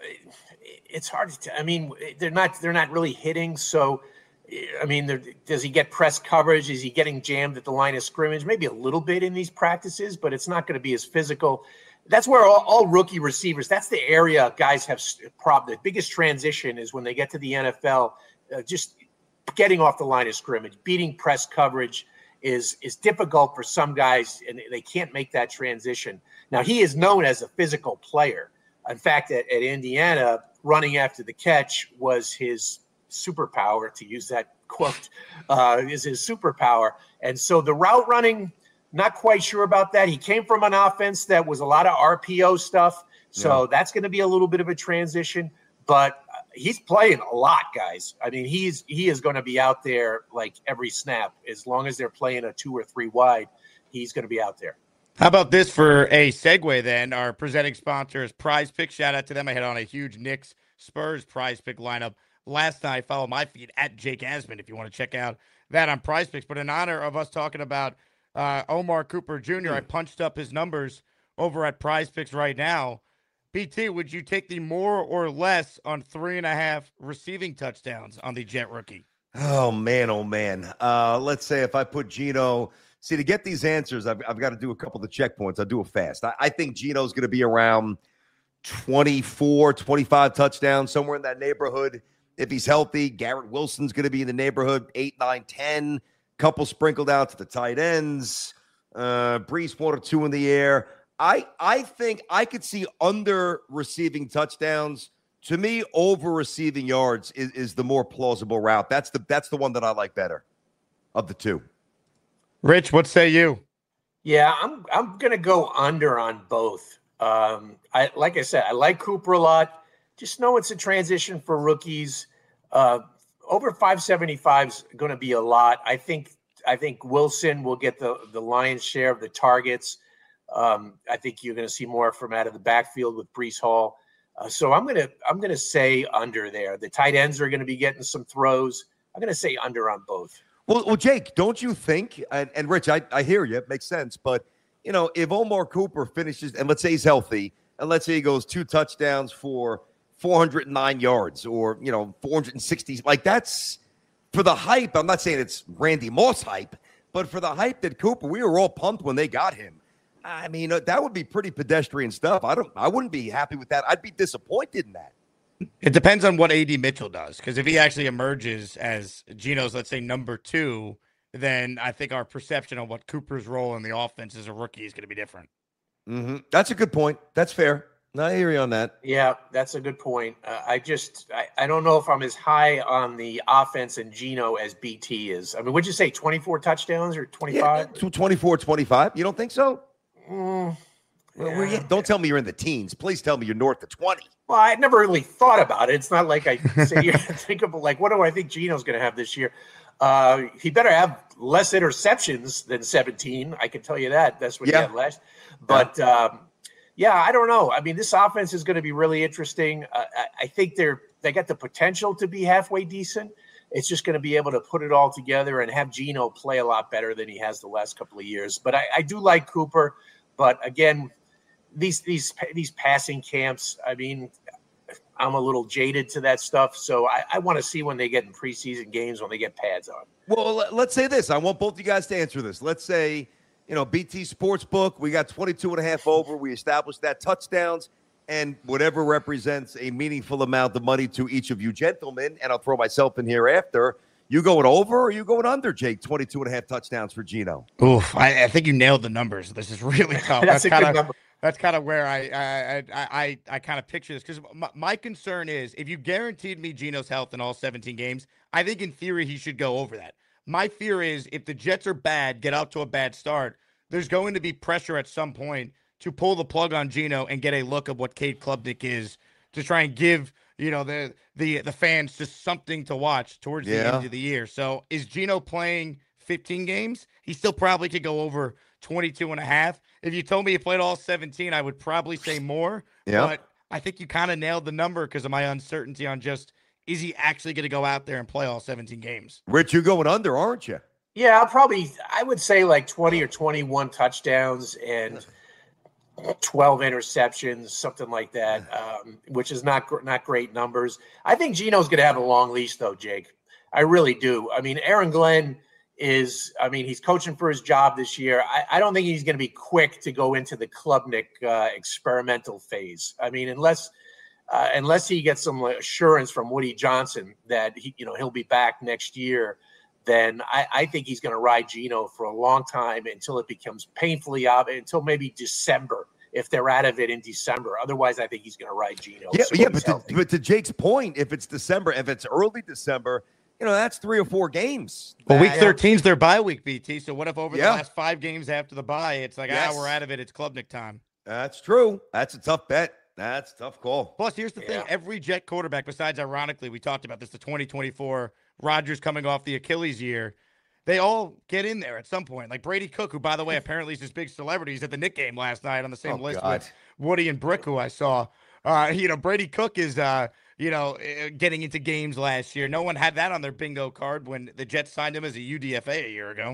it's hard to. I mean, they're not. They're not really hitting. So, I mean, does he get press coverage? Is he getting jammed at the line of scrimmage? Maybe a little bit in these practices, but it's not going to be as physical. That's where all, all rookie receivers, that's the area guys have problem. The biggest transition is when they get to the N F L, uh, just getting off the line of scrimmage, beating press coverage is, is difficult for some guys, and they can't make that transition. Now, he is known as a physical player. In fact, at, at Indiana, running after the catch was his superpower, to use that quote, uh, is his superpower. And so the route running, not quite sure about that. He came from an offense that was a lot of R P O stuff. So yeah. that's going to be a little bit of a transition, but he's playing a lot, guys. I mean, he's, he is going to be out there like every snap. As long as they're playing a two or three wide, he's going to be out there. How about this for a segue then? Our presenting sponsor is Prize Pick. Shout out to them. I had on a huge Knicks Spurs Prize Pick lineup last night. Follow my feed at Jake Asman if you want to check out that on Prize Picks. But in honor of us talking about uh, Omar Cooper Junior, I punched up his numbers over at Prize Picks right now. B T, would you take the more or less on three and a half receiving touchdowns on the Jet rookie? Oh, man, oh, man. Uh, let's say if I put Geno – see, to get these answers, I've, I've got to do a couple of the checkpoints. I'll do it fast. I, I think Geno's going to be around twenty-four, twenty-five touchdowns, somewhere in that neighborhood. If he's healthy, Garrett Wilson's going to be in the neighborhood, eight, nine, ten. Couple sprinkled out to the tight ends. Uh, Brees, one or two in the air. I, I think I could see under receiving touchdowns. To me, over receiving yards is, is the more plausible route. That's the that's the one that I like better of the two. Rich, what say you? Yeah, I'm I'm gonna go under on both. Um, I like I said, I like Cooper a lot. Just know it's a transition for rookies. Uh, over five seventy-five is going to be a lot. I think I think Wilson will get the the lion's share of the targets. Um, I think you're going to see more from out of the backfield with Breece Hall. Uh, so I'm gonna I'm gonna say under there. The tight ends are going to be getting some throws. I'm going to say under on both. Well, well, Jake, don't you think, and, and Rich, I, I hear you, it makes sense, but, you know, if Omar Cooper finishes, and let's say he's healthy, and let's say he goes two touchdowns for four hundred nine yards or, you know, four hundred sixty, like that's, for the hype, I'm not saying it's Randy Moss hype, but for the hype that Cooper, we were all pumped when they got him. I mean, uh, that would be pretty pedestrian stuff. I don't, I wouldn't be happy with that. I'd be disappointed in that. It depends on what A D Mitchell does, because if he actually emerges as Geno's, let's say, number two, then I think our perception of what Cooper's role in the offense as a rookie is going to be different. Mm-hmm. That's a good point. That's fair. I hear you on that. Yeah, that's a good point. Uh, I just, I, I don't know if I'm as high on the offense and Geno as B T is. I mean, what'd you say, twenty-four touchdowns or twenty-five? Yeah, twenty-four, twenty-five. You don't think so? Mm, well, yeah. Don't tell me you're in the teens. Please tell me you're north of twenty. Well, I never really thought about it. It's not like I sit here and think of like, what do I think Geno's going to have this year? Uh, he better have less interceptions than seventeen. I can tell you that. That's what yeah. he had last. But yeah. Um, yeah, I don't know. I mean, this offense is going to be really interesting. Uh, I, I think they're they got the potential to be halfway decent. It's just going to be able to put it all together and have Geno play a lot better than he has the last couple of years. But I, I do like Cooper. But again, these these these passing camps, I mean, I'm a little jaded to that stuff. So I, I want to see when they get in preseason games, when they get pads on. Well, let's say this. I want both of you guys to answer this. Let's say, you know, B T Sportsbook, we got twenty-two and a half over. We established that touchdowns and whatever represents a meaningful amount of money to each of you gentlemen. And I'll throw myself in here after. You going over or are you going under, Jake? twenty-two and a half touchdowns for Geno. Oof, I, I think you nailed the numbers. This is really tough. That's, That's a kinda, good number. That's kind of where I I I I, I kind of picture this, because my, my concern is if you guaranteed me Geno's health in all seventeen games, I think in theory he should go over that. My fear is if the Jets are bad, get out to a bad start, there's going to be pressure at some point to pull the plug on Geno and get a look of what Cade Klubnik is, to try and give, you know, the the the fans just something to watch towards yeah. the end of the year. So is Geno playing fifteen games? He still probably could go over twenty-two and a half. If you told me he played all seventeen, I would probably say more. Yeah. But I think you kind of nailed the number because of my uncertainty on just, is he actually going to go out there and play all seventeen games? Rich, you're going under, aren't you? Yeah, I'll probably, I would say like twenty or twenty-one touchdowns and twelve interceptions, something like that, um, which is not not great numbers. I think Geno's going to have a long leash, though, Jake. I really do. I mean, Aaron Glenn is, I mean, he's coaching for his job this year. I, I don't think he's going to be quick to go into the Klubnik uh, experimental phase. I mean, unless uh, unless he gets some assurance from Woody Johnson that he, you know, he'll be back next year, then I, I think he's going to ride Geno for a long time until it becomes painfully obvious, until maybe December. if they're out of it in December. Otherwise, I think he's going to ride Geno. Yeah, so yeah, but to, healthy. but to Jake's point, if it's December, if it's early December, you know, that's three or four games. Well, that, week thirteen is their bye week, B T. So what if over Yeah. the last five games after the bye, it's like, Yes. ah, we're out of it. It's Klubnik time. That's true. That's a tough bet. That's a tough call. Plus, here's the Yeah. thing. Every Jet quarterback, besides, ironically, we talked about this, the twenty twenty-four Rodgers coming off the Achilles year, they all get in there at some point. Like Brady Cook, who, by the way, apparently is this big celebrity. He's at the Knick game last night on the same Oh, list God. with Woody and Brick, who I saw. Uh, you know, Brady Cook is, uh, you know, uh, getting into games last year. No one had that on their bingo card when the Jets signed him as a U D F A a year ago.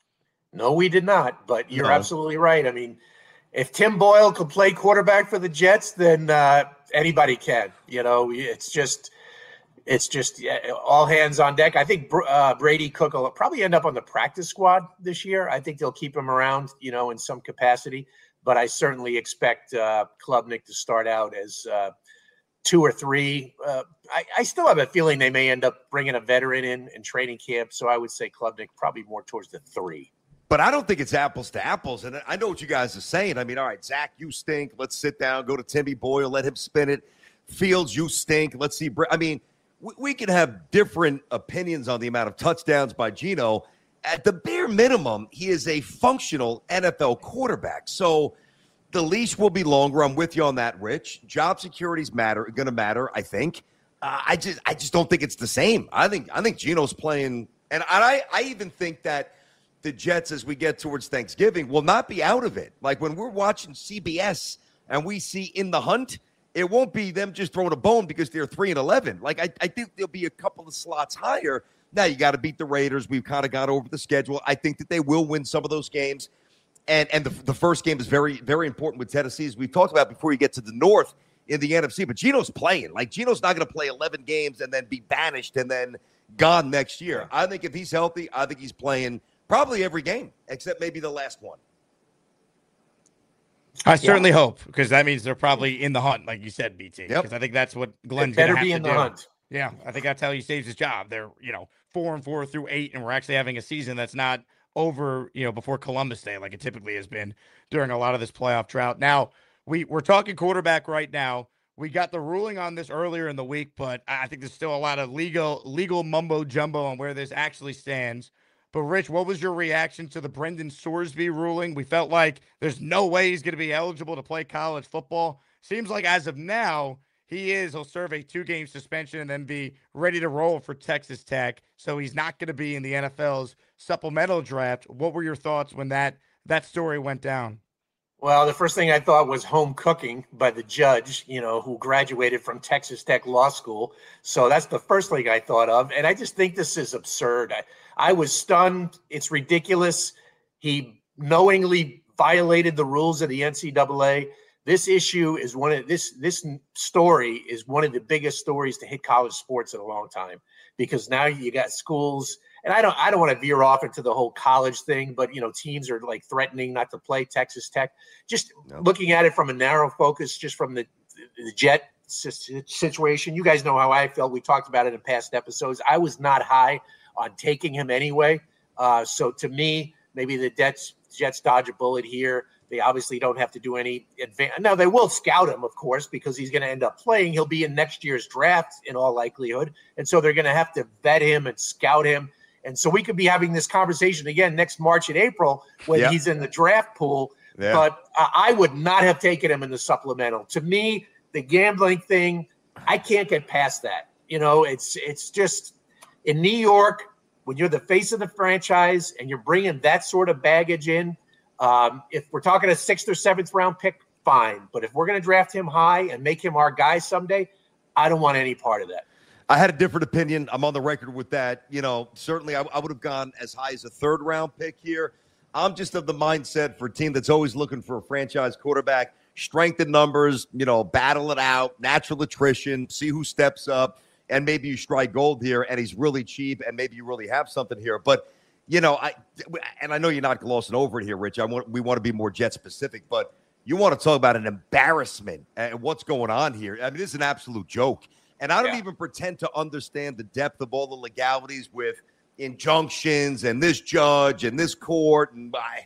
No, we did not. But you're No. absolutely right. I mean, if Tim Boyle could play quarterback for the Jets, then uh, anybody can. You know, it's just it's just yeah, all hands on deck. I think uh, Brady Cook will probably end up on the practice squad this year. I think they'll keep him around, you know, in some capacity. But I certainly expect uh, Klubnik to start out as uh, two or three. Uh, I, I still have a feeling they may end up bringing a veteran in in training camp. So I would say Klubnik probably more towards the three. But I don't think it's apples to apples. And I know what you guys are saying. I mean, all right, Zach, you stink. Let's sit down, go to Timmy Boyle, let him spin it. Fields, you stink. Let's see. I mean, we, we can have different opinions on the amount of touchdowns by Geno. At the bare minimum, he is a functional N F L quarterback. So the leash will be longer. I'm with you on that, Rich. Job securities matter, going to matter, I think. Uh, I just I just don't think it's the same. I think I think Geno's playing, and I I even think that the Jets, as we get towards Thanksgiving, will not be out of it. Like when we're watching C B S and we see In the Hunt, it won't be them just throwing a bone because they're three and eleven. Like I, I think there'll be a couple of slots higher. Now you got to beat the Raiders. We've kind of got over the schedule. I think that they will win some of those games. And and the, the first game is very, very important with Tennessee, as we've talked about before you get to the North in the N F C. But Geno's playing. Like Geno's not going to play eleven games and then be banished and then gone next year. I think if he's healthy, I think he's playing probably every game, except maybe the last one. I certainly yeah. hope, because that means they're probably in the hunt, like you said, B T. Because Yep. I think that's what Glenn's better gonna have be to in the do. hunt. Yeah, I think that's how he saves his job. They're, you know, four and four through eight, and we're actually having a season that's not over, you know, before Columbus Day, like it typically has been during a lot of this playoff drought. Now, we, we're talking quarterback right now. We got the ruling on this earlier in the week, but I think there's still a lot of legal legal mumbo jumbo on where this actually stands. But, Rich, what was your reaction to the Brendan Sorsby ruling? We felt like there's no way he's going to be eligible to play college football. Seems like as of now, he is. He'll serve a two-game suspension and then be ready to roll for Texas Tech. So he's not going to be in the N F L's supplemental draft. What were your thoughts when that that story went down? Well, the first thing I thought was home cooking by the judge, you know, who graduated from Texas Tech Law School. So that's the first thing I thought of. And I just think this is absurd. I, I was stunned. It's ridiculous. He knowingly violated the rules of the N C double A. This issue is one of this, this story is one of the biggest stories to hit college sports in a long time, because now you got schools. And I don't I don't want to veer off into the whole college thing, but, you know, teams are like threatening not to play Texas Tech. Just no. looking at it from a narrow focus, just from the, the Jet situation. You guys know how I felt. We talked about it in past episodes. I was not high on taking him anyway. Uh, so to me, maybe the Jets, Jets dodge a bullet here. They obviously don't have to do any advance. Now, they will scout him, of course, because he's going to end up playing. He'll be in next year's draft in all likelihood. And so they're going to have to vet him and scout him. And so we could be having this conversation again next March and April when yep. he's in the draft pool. Yeah. But uh, I would not have taken him in the supplemental. To me, the gambling thing, I can't get past that. You know, it's it's just in New York, when you're the face of the franchise and you're bringing that sort of baggage in, um, if we're talking a sixth or seventh round pick, fine. But if we're going to draft him high and make him our guy someday, I don't want any part of that. I had a different opinion. I'm on the record with that. You know, certainly I, I would have gone as high as a third round pick here. I'm just of the mindset for a team that's always looking for a franchise quarterback, strength in numbers, you know, battle it out, natural attrition, see who steps up, and maybe you strike gold here and he's really cheap and maybe you really have something here. But, you know, I and I know you're not glossing over it here, Rich. I want we want to be more Jet specific, but you want to talk about an embarrassment and what's going on here. I mean, this is an absolute joke. And I don't yeah. even pretend to understand the depth of all the legalities with injunctions and this judge and this court. And I,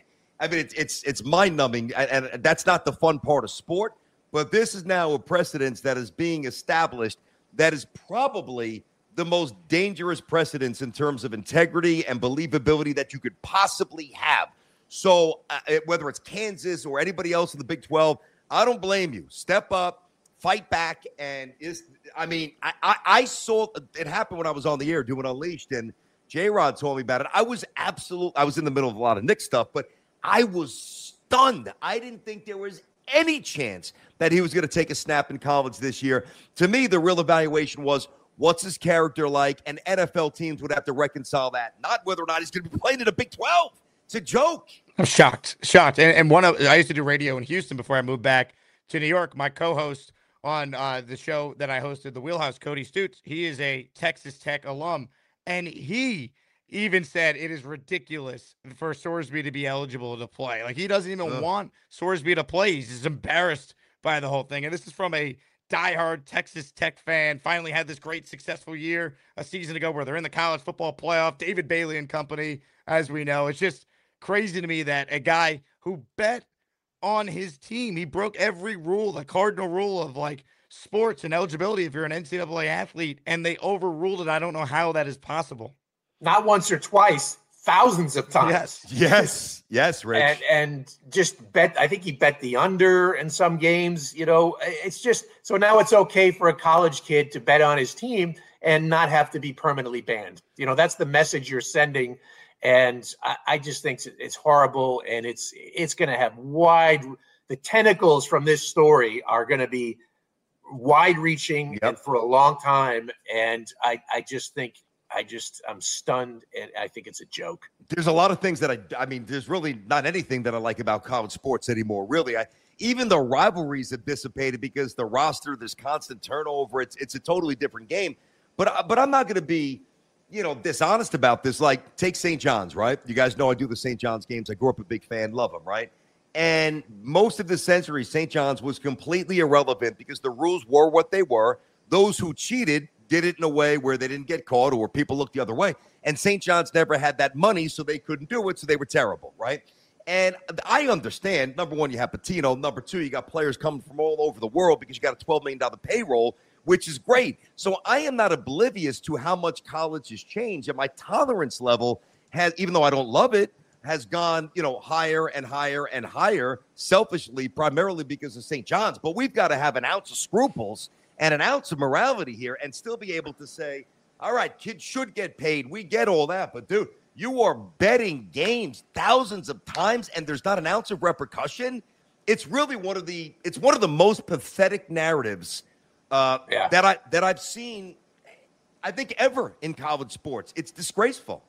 I mean, it's it's it's mind-numbing, and, and that's not the fun part of sport. But this is now a precedence that is being established that is probably the most dangerous precedence in terms of integrity and believability that you could possibly have. So uh, whether it's Kansas or anybody else in the Big twelve, I don't blame you. Step up, fight back, and is I mean, I, I, I saw it happen when I was on the air doing Unleashed, and J-Rod told me about it. I was absolute. I was in the middle of a lot of Knick stuff, but I was stunned. I didn't think there was any chance that he was going to take a snap in college this year. To me, the real evaluation was, what's his character like? And N F L teams would have to reconcile that, not whether or not he's going to be playing in the Big twelve. It's a joke. I'm shocked, shocked. And, and one of I used to do radio in Houston before I moved back to New York. My co-host on uh, the show that I hosted, The Wheelhouse, Cody Stutes, he is a Texas Tech alum, and he even said it is ridiculous for Sorsby to be eligible to play. Like, he doesn't even Ugh. want Sorsby to play. He's just embarrassed by the whole thing. And this is from a diehard Texas Tech fan. Finally had this great successful year a season ago where they're in the college football playoff. David Bailey and company, as we know. It's just crazy to me that a guy who bet on his team, he broke every rule, the cardinal rule of like sports and eligibility if you're an N C double A athlete, and they overruled it. I don't know how that is possible. Not once or twice, thousands of times. Yes, yes, yes, Rich. And, and just bet, I think he bet the under in some games, you know, it's just, so now it's okay for a college kid to bet on his team and not have to be permanently banned. You know, that's the message you're sending. And I, I just think it's horrible, and it's, it's going to have wide, the tentacles from this story are going to be wide reaching yep. and for a long time. And I, I just think, I just, I'm stunned, and I think it's a joke. There's a lot of things that I, I mean, there's really not anything that I like about college sports anymore, really. I, even the rivalries have dissipated because the roster, there's constant turnover. It's it's a totally different game. But, but I'm not going to be, you know, dishonest about this. Like, take Saint John's, right? You guys know I do the Saint John's games. I grew up a big fan, love them, right? And most of the century, Saint John's was completely irrelevant because the rules were what they were. Those who cheated did it in a way where they didn't get caught or people looked the other way. And Saint John's never had that money, so they couldn't do it, so they were terrible, right? And I understand, number one, you have Patino. Number two, you got players coming from all over the world because you got a twelve million dollars payroll, which is great. So I am not oblivious to how much college has changed. And my tolerance level has, even though I don't love it, has gone, you know, higher and higher and higher, selfishly, primarily because of Saint John's. But we've got to have an ounce of scruples and an ounce of morality here and still be able to say, all right, kids should get paid. We get all that. But, dude, you are betting games thousands of times and there's not an ounce of repercussion. It's really one of the it's one of the most pathetic narratives uh, yeah. that I that I've seen, I think, ever in college sports. It's disgraceful.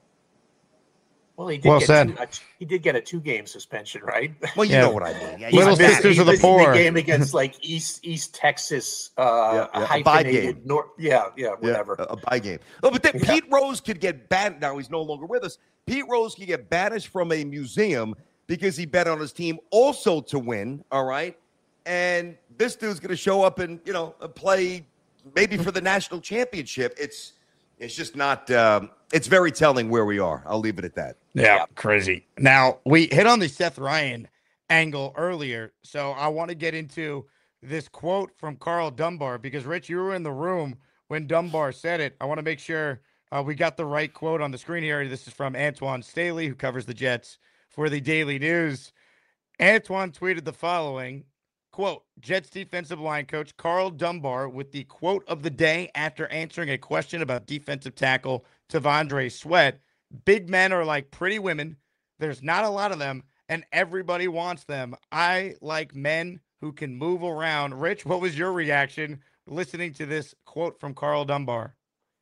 Well, he did, well get two, uh, he did get a two-game suspension, right? Well, you yeah. know what I mean. Yeah, Little Sisters of the Poor. The game against like East East Texas, uh, yeah, yeah. hyphenated North. Yeah, yeah, whatever. Yeah, a, a bye game. Oh, but then yeah. Pete Rose could get banned. Now he's no longer with us. Pete Rose could get banished from a museum because he bet on his team also to win. All right, and this dude's going to show up and you know play maybe for the national championship. It's it's just not. Um, it's very telling where we are. I'll leave it at that. Yeah, yeah, crazy. Now, we hit on the Seth Ryan angle earlier, so I want to get into this quote from Carl Dunbar because, Rich, you were in the room when Dunbar said it. I want to make sure uh, we got the right quote on the screen here. This is from Antoine Staley, who covers the Jets for the Daily News. Antoine tweeted the following, quote, Jets defensive line coach Carl Dunbar with the quote of the day after answering a question about defensive tackle T'Vondre Sweat. Big men are like pretty women. There's not a lot of them, and everybody wants them. I like men who can move around. Rich, what was your reaction listening to this quote from Carl Dunbar?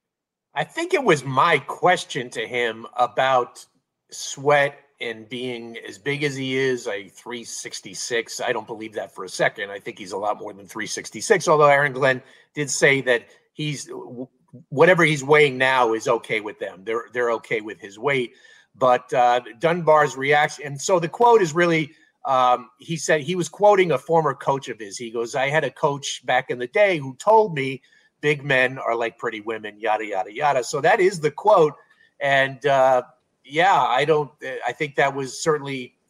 I think it was my question to him about Sweat and being as big as he is, a three sixty-six. I don't believe that for a second. I think he's a lot more than three sixty-six, although Aaron Glenn did say that he's whatever he's weighing now is okay with them. They're they're okay with his weight. But uh, Dunbar's reaction, and so the quote is really, um, he said he was quoting a former coach of his. He goes, I had a coach back in the day who told me big men are like pretty women, yada, yada, yada. So that is the quote. And uh, yeah, I don't, I think that was certainly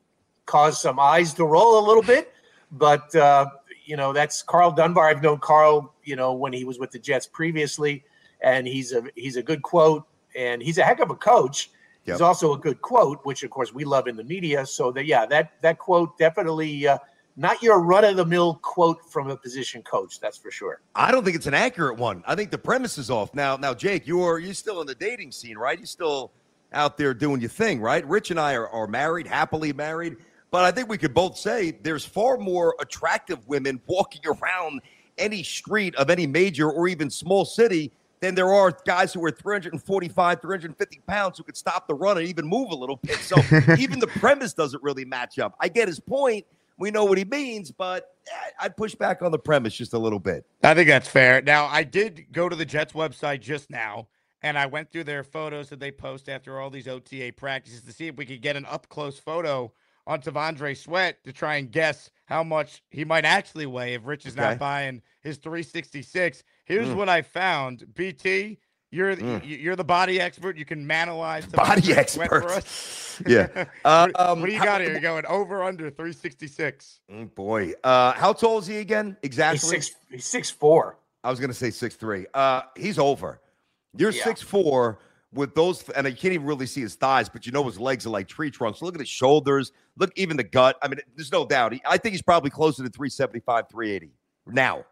cause some eyes to roll a little bit. But, uh, you know, that's Carl Dunbar. I've known Carl, you know, when he was with the Jets previously, and he's a he's a good quote, and he's a heck of a coach. Yep. He's also a good quote, which, of course, we love in the media. So, that yeah, that that quote definitely uh, not your run-of-the-mill quote from a position coach, that's for sure. I don't think it's an accurate one. I think the premise is off. Now, now, Jake, you're you're still in the dating scene, right? You're still out there doing your thing, right? Rich and I are, are married, happily married. But I think we could both say there's far more attractive women walking around any street of any major or even small city than there are guys who are three forty-five, three fifty pounds who could stop the run and even move a little bit. So even the premise doesn't really match up. I get his point. We know what he means, but I'd push back on the premise just a little bit. I think that's fair. Now, I did go to the Jets website just now, and I went through their photos that they post after all these O T A practices to see if we could get an up-close photo on T'Vondre Sweat to try and guess how much he might actually weigh if Rich is okay. not buying his three sixty-six. Here's mm. what I found. B T, you're the, mm. you're the body expert. You can analyze the body expert for us. Yeah. Uh, what, um, what do you got how, here? You're going over under three sixty-six. Oh boy. Uh, how tall is he again? Exactly. He's six. He's six four. I was gonna say six three. Uh, he's over. You're yeah. six four. With those, and you can't even really see his thighs, but you know his legs are like tree trunks. Look at his shoulders. Look, even the gut. I mean, there's no doubt. He, I think he's probably closer to three seventy-five, three eighty now.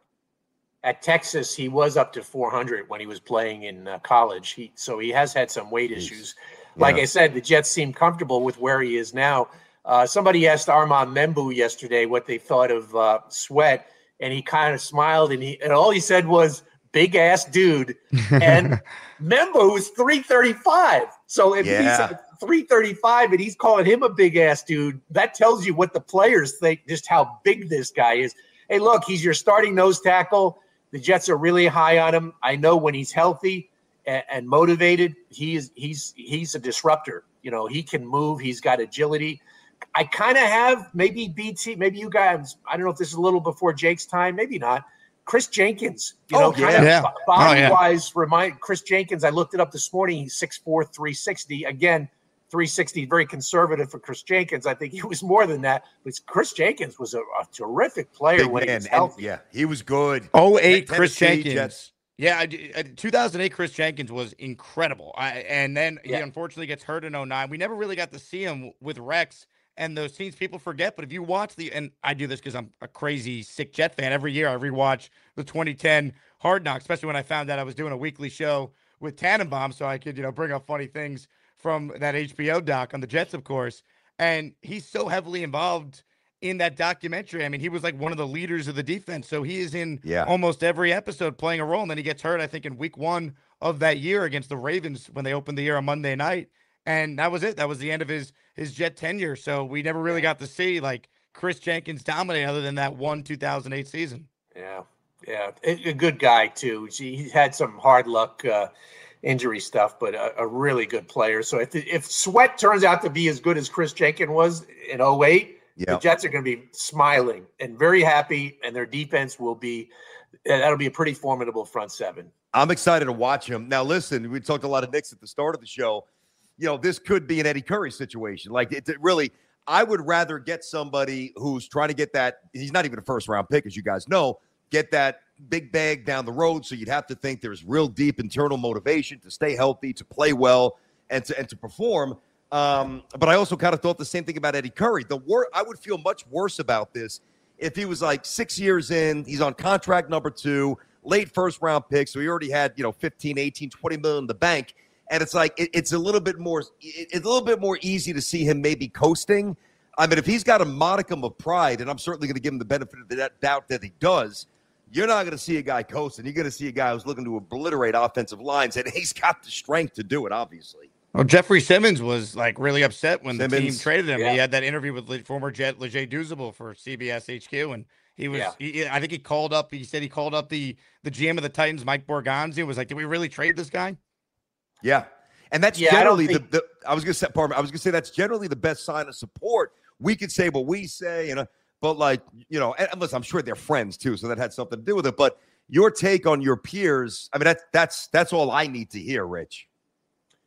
At Texas, he was up to four hundred when he was playing in uh, college. He so he has had some weight Jeez. issues. Like yeah. I said, the Jets seem comfortable with where he is now. Uh, somebody asked Armand Membu yesterday what they thought of uh, Sweat, and he kind of smiled, and he and all he said was, big ass dude, and Membo was three thirty-five. So if yeah. he's three thirty-five and he's calling him a big ass dude, that tells you what the players think, just how big this guy is. Hey, look, he's your starting nose tackle. The Jets are really high on him. I know when he's healthy and, and motivated, he is he's he's a disruptor. You know, he can move. He's got agility. I kind of have maybe B T, maybe you guys. I don't know if this is a little before Jake's time, maybe not. Chris Jenkins, you know, oh, kind yeah. of yeah. body-wise, oh, yeah. remind Chris Jenkins. I looked it up this morning. He's six four, three sixty. Again, three sixty, very conservative for Chris Jenkins. I think he was more than that. But Chris Jenkins was a, a terrific player Big when man. he was healthy. And, yeah, he was good. oh eight Chris Jenkins. Jets. Yeah, two thousand eight Chris Jenkins was incredible. I, and then yeah. he unfortunately gets hurt in oh nine. We never really got to see him with Rex and those teams. People forget, but if you watch the, and I do this because I'm a crazy sick Jet fan. Every year I rewatch the twenty ten Hard Knocks, especially when I found out I was doing a weekly show with Tannenbaum, so I could, you know, bring up funny things from that H B O doc on the Jets, of course. And he's so heavily involved in that documentary. I mean, he was like one of the leaders of the defense. So he is in yeah. almost every episode playing a role. And then he gets hurt, I think, in week one of that year against the Ravens when they opened the year on Monday night. And that was it. That was the end of his his Jet tenure. So we never really got to see like Chris Jenkins dominate other than that one two thousand eight season. Yeah, yeah, a, a good guy too. He had some hard luck uh, injury stuff, but a, a really good player. So if if Sweat turns out to be as good as Chris Jenkins was in oh eight, yep. the Jets are going to be smiling and very happy, and their defense will be. That'll be a pretty formidable front seven. I'm excited to watch him. Now, listen, we talked a lot of Knicks at the start of the show. You know, this could be an Eddie Curry situation. Like, it, it really, I would rather get somebody who's trying to get that. He's not even a first round pick, as you guys know, get that big bag down the road. So you'd have to think there's real deep internal motivation to stay healthy, to play well, and to and to perform. Um, but I also kind of thought the same thing about Eddie Curry. The wor- I would feel much worse about this if he was like six years in, he's on contract number two, late first round pick. So he already had, you know, fifteen, eighteen, twenty million in the bank. And it's like, it, it's a little bit more, it's a little bit more easy to see him maybe coasting. I mean, if he's got a modicum of pride, and I'm certainly going to give him the benefit of the doubt that he does, you're not going to see a guy coasting. You're going to see a guy who's looking to obliterate offensive lines, and he's got the strength to do it, obviously. Well, Jeffrey Simmons was like really upset when Simmons, the team traded him. Yeah. He had that interview with former Jet Leger Douzable for C B S H Q, and he was. Yeah. He, I think he called up. He said he called up the the G M of the Titans, Mike Borgonzi, and was like, "Did we really trade this guy?" Yeah, and that's yeah, generally I think- the, the. I was going to say, pardon me, I was going to say that's generally the best sign of support. We could say what we say, you know, but like you know, and listen, I'm sure they're friends too, so that had something to do with it. But your take on your peers, I mean, that's that's that's all I need to hear, Rich.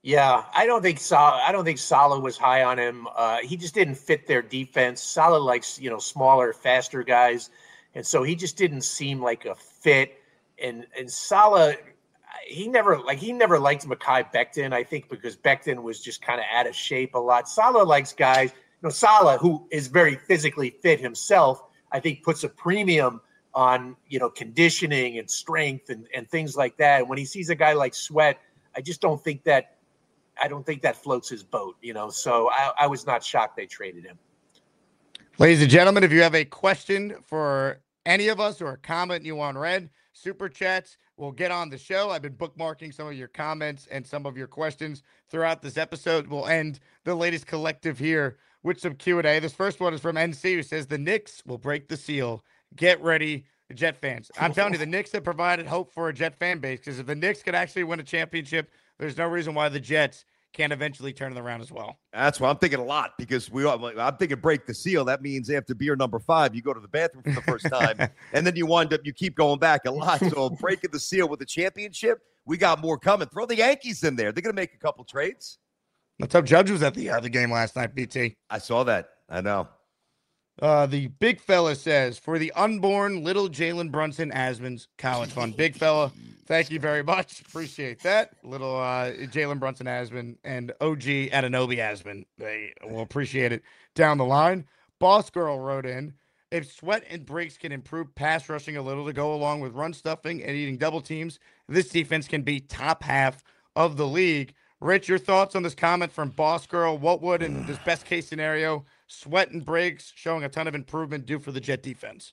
Yeah, I don't think Salah. I don't think Salah was high on him. Uh, he just didn't fit their defense. Salah likes you know smaller, faster guys, and so he just didn't seem like a fit. And and Salah, he never like he never liked Mekhi Becton. I think because Becton was just kind of out of shape a lot. Salah likes guys. You know, Salah, who is very physically fit himself, I think puts a premium on you know conditioning and strength and and things like that. And when he sees a guy like Sweat, I just don't think that. I don't think that floats his boat, you know. So I, I was not shocked they traded him. Ladies and gentlemen, if you have a question for any of us or a comment you want read, super chats will get on the show. I've been bookmarking some of your comments and some of your questions throughout this episode. We'll end the latest collective here with some Q and A. This first one is from N C, who says the Knicks will break the seal. Get ready, Jet fans. I'm telling you, the Knicks have provided hope for a Jet fan base, because if the Knicks could actually win a championship, there's no reason why the Jets can't eventually turn it around as well. That's why I'm thinking a lot, because we are, I'm thinking break the seal. That means after beer number five, you go to the bathroom for the first time, and then you wind up, you keep going back a lot. So breaking the seal with the championship, we got more coming. Throw the Yankees in there. They're going to make a couple trades. That's how Judge was at the, uh, the game last night, B T. I saw that. I know. Uh, the big fella says, for the unborn little Jalen Brunson Asmans college fund. Big fella, thank you very much. Appreciate that. Little uh, Jalen Brunson Asman and O G Anunoby Asman. They will appreciate it down the line. Boss Girl wrote in, if Sweat and Briggs can improve pass rushing a little to go along with run stuffing and eating double teams, this defense can be top half of the league. Rich, your thoughts on this comment from Boss Girl? What would, in this best case scenario, Sweat and Briggs showing a ton of improvement do for the Jet defense?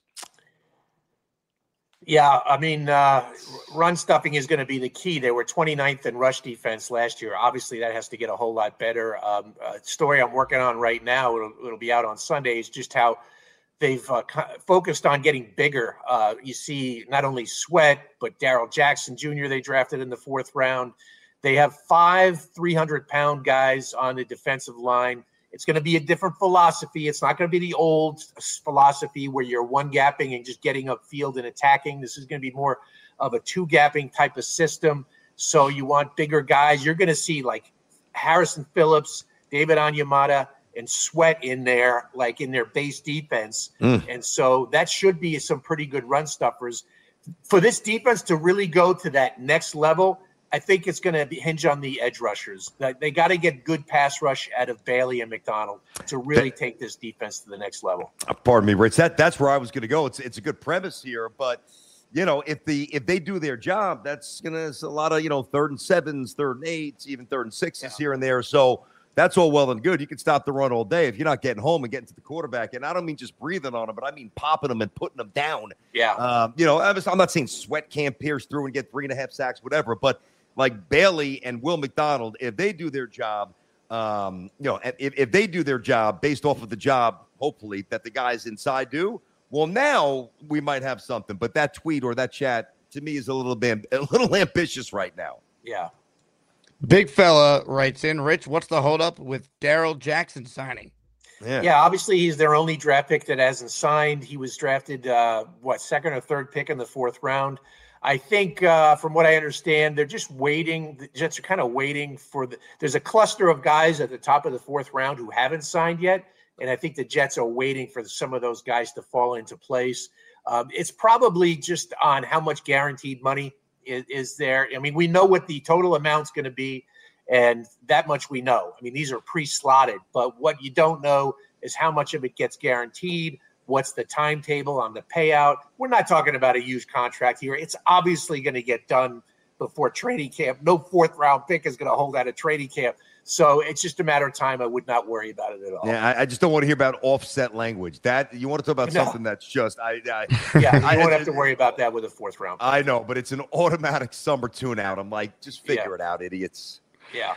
Yeah, I mean, uh, run stuffing is going to be the key. They were twenty-ninth in rush defense last year. Obviously, that has to get a whole lot better. Um, a story I'm working on right now, it'll, it'll be out on Sunday, is just how they've uh, focused on getting bigger. Uh, you see not only Sweat, but Darrell Jackson Junior they drafted in the fourth round. They have five three hundred pound guys on the defensive line. It's going to be a different philosophy. It's not going to be the old philosophy where you're one gapping and just getting upfield and attacking. This is going to be more of a two gapping type of system. So you want bigger guys. You're going to see like Harrison Phillips, David Onyemata, and Sweat in there, like in their base defense. Mm. And so that should be some pretty good run stuffers. For this defense to really go to that next level, I think it's going to hinge on the edge rushers. They got to get good pass rush out of Bailey and McDonald to really take this defense to the next level. Pardon me, Rich. That that's where I was going to go. It's it's a good premise here, but you know, if the if they do their job, that's going to a lot of you know third and sevens, third and eights, even third and sixes yeah. here and there. So that's all well and good. You can stop the run all day if you're not getting home and getting to the quarterback. And I don't mean just breathing on them, but I mean popping them and putting them down. Yeah. Um, you know, I'm not saying Sweat can't pierce through and get three and a half sacks, whatever, but like Bailey and Will McDonald, if they do their job, um, you know, if, if they do their job based off of the job, hopefully, that the guys inside do, well, now we might have something. But that tweet or that chat, to me, is a little bit a little ambitious right now. Yeah. Big fella writes in, Rich, what's the holdup with Darrell Jackson signing? Yeah. yeah, obviously he's their only draft pick that hasn't signed. He was drafted, uh, what, second or third pick in the fourth round. I think uh, from what I understand, they're just waiting. The Jets are kind of waiting for the – there's a cluster of guys at the top of the fourth round who haven't signed yet, and I think the Jets are waiting for some of those guys to fall into place. Um, it's probably just on how much guaranteed money is, is there. I mean, we know what the total amount's going to be, and that much we know. I mean, these are pre-slotted, but what you don't know is how much of it gets guaranteed. What's the timetable on the payout? We're not talking about a huge contract here. It's obviously going to get done before training camp. No fourth round pick is going to hold out a training camp. So it's just a matter of time. I would not worry about it at all. Yeah, I, I just don't want to hear about offset language. That you want to talk about no. something that's just I, I yeah, you I, won't I, have to worry about that with a fourth round pick. I know, but it's an automatic summer tune out. I'm like, just figure yeah. it out, idiots. Yeah.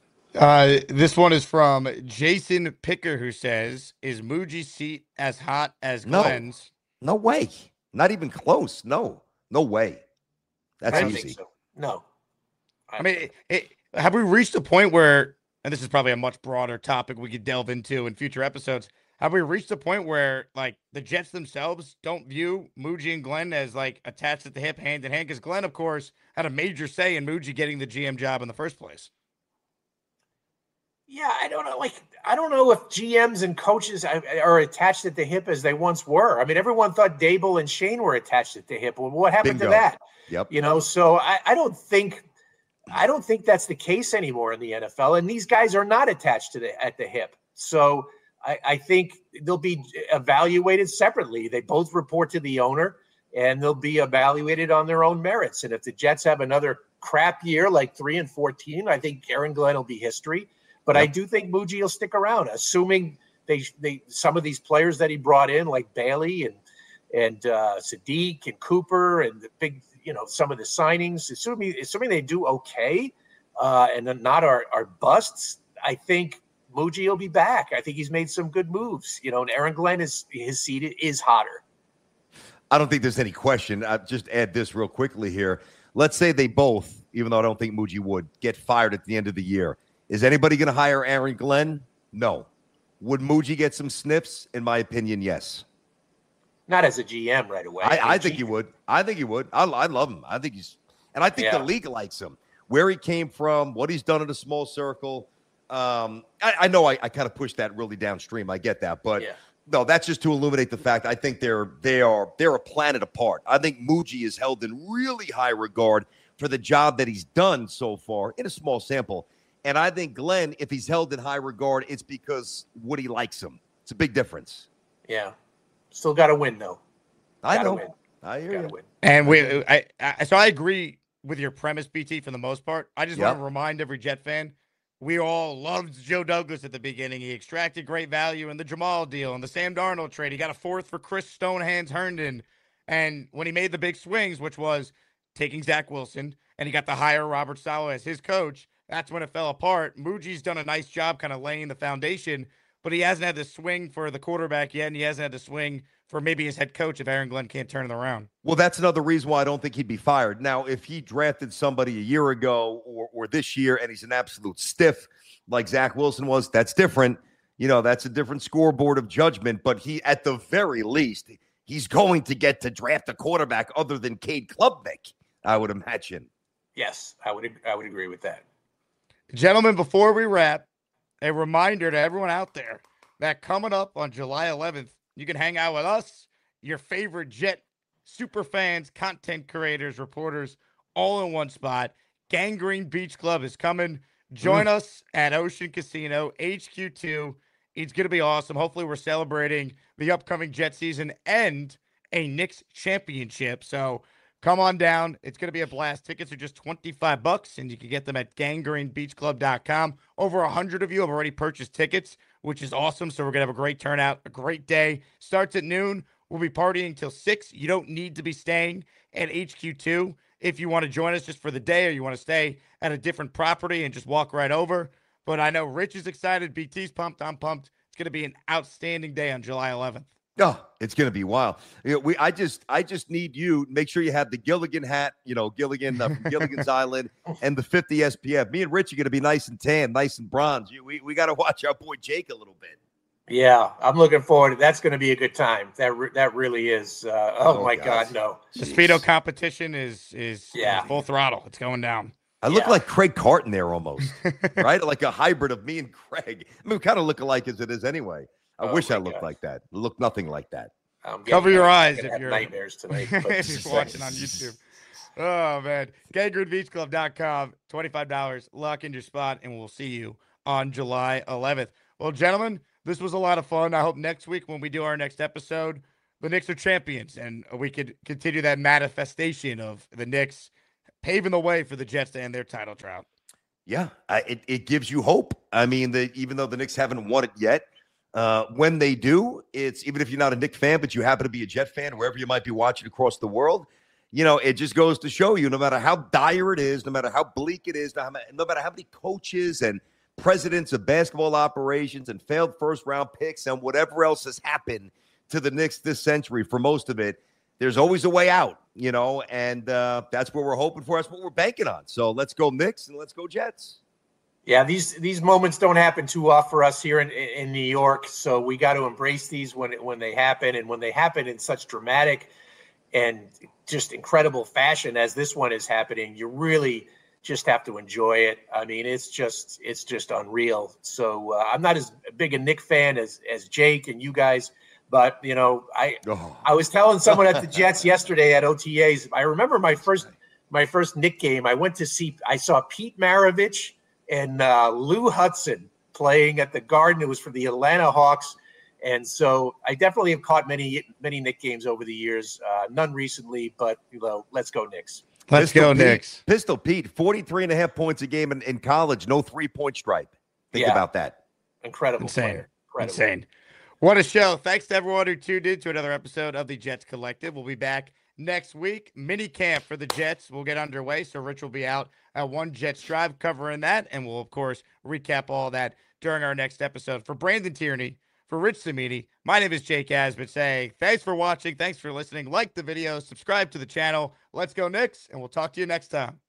Uh, this one is from Jason Picker, who says, is Muji's seat as hot as Glenn's? No, no way. Not even close. No, no way. That's I don't easy. think so. No. I, I mean, it, it, have we reached a point where, and this is probably a much broader topic we could delve into in future episodes, have we reached a point where, like, the Jets themselves don't view Muji and Glenn as, like, attached at the hip, hand in hand? Because Glenn, of course, had a major say in Muji getting the G M job in the first place. Yeah, I don't know. Like, I don't know if G Ms and coaches are, are attached at the hip as they once were. I mean, everyone thought Dable and Shane were attached at the hip. Well, what happened Bingo. to that? Yep. You know, so I, I don't think, I don't think that's the case anymore in the N F L. And these guys are not attached to the at the hip. So I, I think they'll be evaluated separately. They both report to the owner, and they'll be evaluated on their own merits. And if the Jets have another crap year like three and fourteen, I think Aaron Glenn will be history. But yep. I do think Muji will stick around, assuming they they some of these players that he brought in, like Bailey and and uh, Sadiq and Cooper and the big, you know, some of the signings, assuming assuming they do okay uh, and not are are busts. I think Muji will be back. I think he's made some good moves, you know. And Aaron Glenn is his seat is hotter. I don't think there's any question. I'll just add this real quickly here. Let's say they both, even though I don't think Muji would, get fired at the end of the year. Is anybody going to hire Aaron Glenn? No. Would Muji get some sniffs? In my opinion, yes. Not as a G M right away. I, I think he would. I think he would. I, I love him. I think he's – and I think yeah. the league likes him. Where he came from, what he's done in a small circle. Um, I, I know I, I kind of pushed that really downstream. I get that. But, yeah. no, that's just to illuminate the fact I think they're they are they're a planet apart. I think Muji is held in really high regard for the job that he's done so far in a small sample. And I think Glenn, if he's held in high regard, it's because Woody likes him. It's a big difference. Yeah. Still got to win, though. I gotta know. Win. I hear gotta you. Win. And we, I, I, so I agree with your premise, B T, for the most part. I just Yep. want to remind every Jet fan, we all loved Joe Douglas at the beginning. He extracted great value in the Jamal deal and the Sam Darnold trade. He got a fourth for Chris Stonehands Herndon. And when he made the big swings, which was taking Zach Wilson, and he got to hire Robert Saleh as his coach, that's when it fell apart. Muji's done a nice job kind of laying the foundation, but he hasn't had the swing for the quarterback yet, and he hasn't had the swing for maybe his head coach if Aaron Glenn can't turn it around. Well, that's another reason why I don't think he'd be fired. Now, if he drafted somebody a year ago or, or this year and he's an absolute stiff like Zach Wilson was, that's different. You know, that's a different scoreboard of judgment, but he, at the very least, he's going to get to draft a quarterback other than Cade Klubnik, I would imagine. Yes, I would I would agree with that. Gentlemen, before we wrap, a reminder to everyone out there that coming up on July eleventh, you can hang out with us, your favorite Jet super fans, content creators, reporters, all in one spot. Gangrene Beach Club is coming. Join mm. us at Ocean Casino, H Q two. It's going to be awesome. Hopefully we're celebrating the upcoming Jet season and a Knicks championship. So come on down. It's going to be a blast. Tickets are just twenty-five bucks, and you can get them at gangrene beach club dot com. Over one hundred of you have already purchased tickets, which is awesome. So we're going to have a great turnout, a great day. Starts at noon. We'll be partying till six. You don't need to be staying at H Q two if you want to join us just for the day, or you want to stay at a different property and just walk right over. But I know Rich is excited. B T's pumped. I'm pumped. It's going to be an outstanding day on July eleventh. Oh, it's going to be wild. You know, we, I just, I just need you. Make sure you have the Gilligan hat, you know, Gilligan uh, from Gilligan's Island, and the fifty S P F. Me and Rich are going to be nice and tan, nice and bronze. You, we, we got to watch our boy Jake a little bit. Yeah, I'm looking forward to. That's going to be a good time. That re- that really is. Uh, oh, oh my gosh. God, no. The Speedo competition is is yeah. full throttle. It's going down. I look yeah. like Craig Carton there almost, right? Like a hybrid of me and Craig. I mean, we kind of look alike as it is anay. I oh wish I looked God. like that. Look nothing like that. Getting, Cover your I'm eyes if have you're nightmares tonight. if you're watching on YouTube. Oh man, gangrene beach club dot com, twenty-five dollars. Lock in your spot, and we'll see you on July eleventh. Well, gentlemen, this was a lot of fun. I hope next week when we do our next episode, the Knicks are champions, and we could continue that manifestation of the Knicks paving the way for the Jets to end their title drought. Yeah, I, it it gives you hope. I mean, the, even though the Knicks haven't won it yet. Uh, when they do, it's even if you're not a Knicks fan, but you happen to be a Jet fan, wherever you might be watching across the world, you know, it just goes to show you, no matter how dire it is, no matter how bleak it is, no matter how many coaches and presidents of basketball operations and failed first round picks and whatever else has happened to the Knicks this century, for most of it, there's always a way out, you know, and uh, that's what we're hoping for. That's what we're banking on. So let's go Knicks and let's go Jets. Yeah, these these moments don't happen too often for us here in, in New York, so we got to embrace these when when they happen, and when they happen in such dramatic and just incredible fashion as this one is happening, you really just have to enjoy it. I mean, it's just it's just unreal. So uh, I'm not as big a Nick fan as as Jake and you guys, but you know, I Oh. I was telling someone at the Jets yesterday at O T As. I remember my first my first Nick game. I went to see. I saw Pete Maravich and uh, Lou Hudson playing at the Garden. It was for the Atlanta Hawks. And so I definitely have caught many, many Knicks games over the years. Uh, none recently, but you know, let's go Knicks. Let's Pistol go, Pete, Knicks. Pistol Pete, forty-three and a half points a game in, in college, no three-point stripe. Think Yeah. about that. Incredible Insane. player. Incredible. Insane. What a show. Thanks to everyone who tuned in to another episode of the Jets Collective. We'll be back next week. Mini camp for the Jets will get underway. So Rich will be out at one Jets Drive covering that. And we'll, of course, recap all that during our next episode. For Brandon Tierney, for Rich Samiti, my name is Jake Asbit saying thanks for watching. Thanks for listening. Like the video. Subscribe to the channel. Let's go Knicks. And we'll talk to you next time.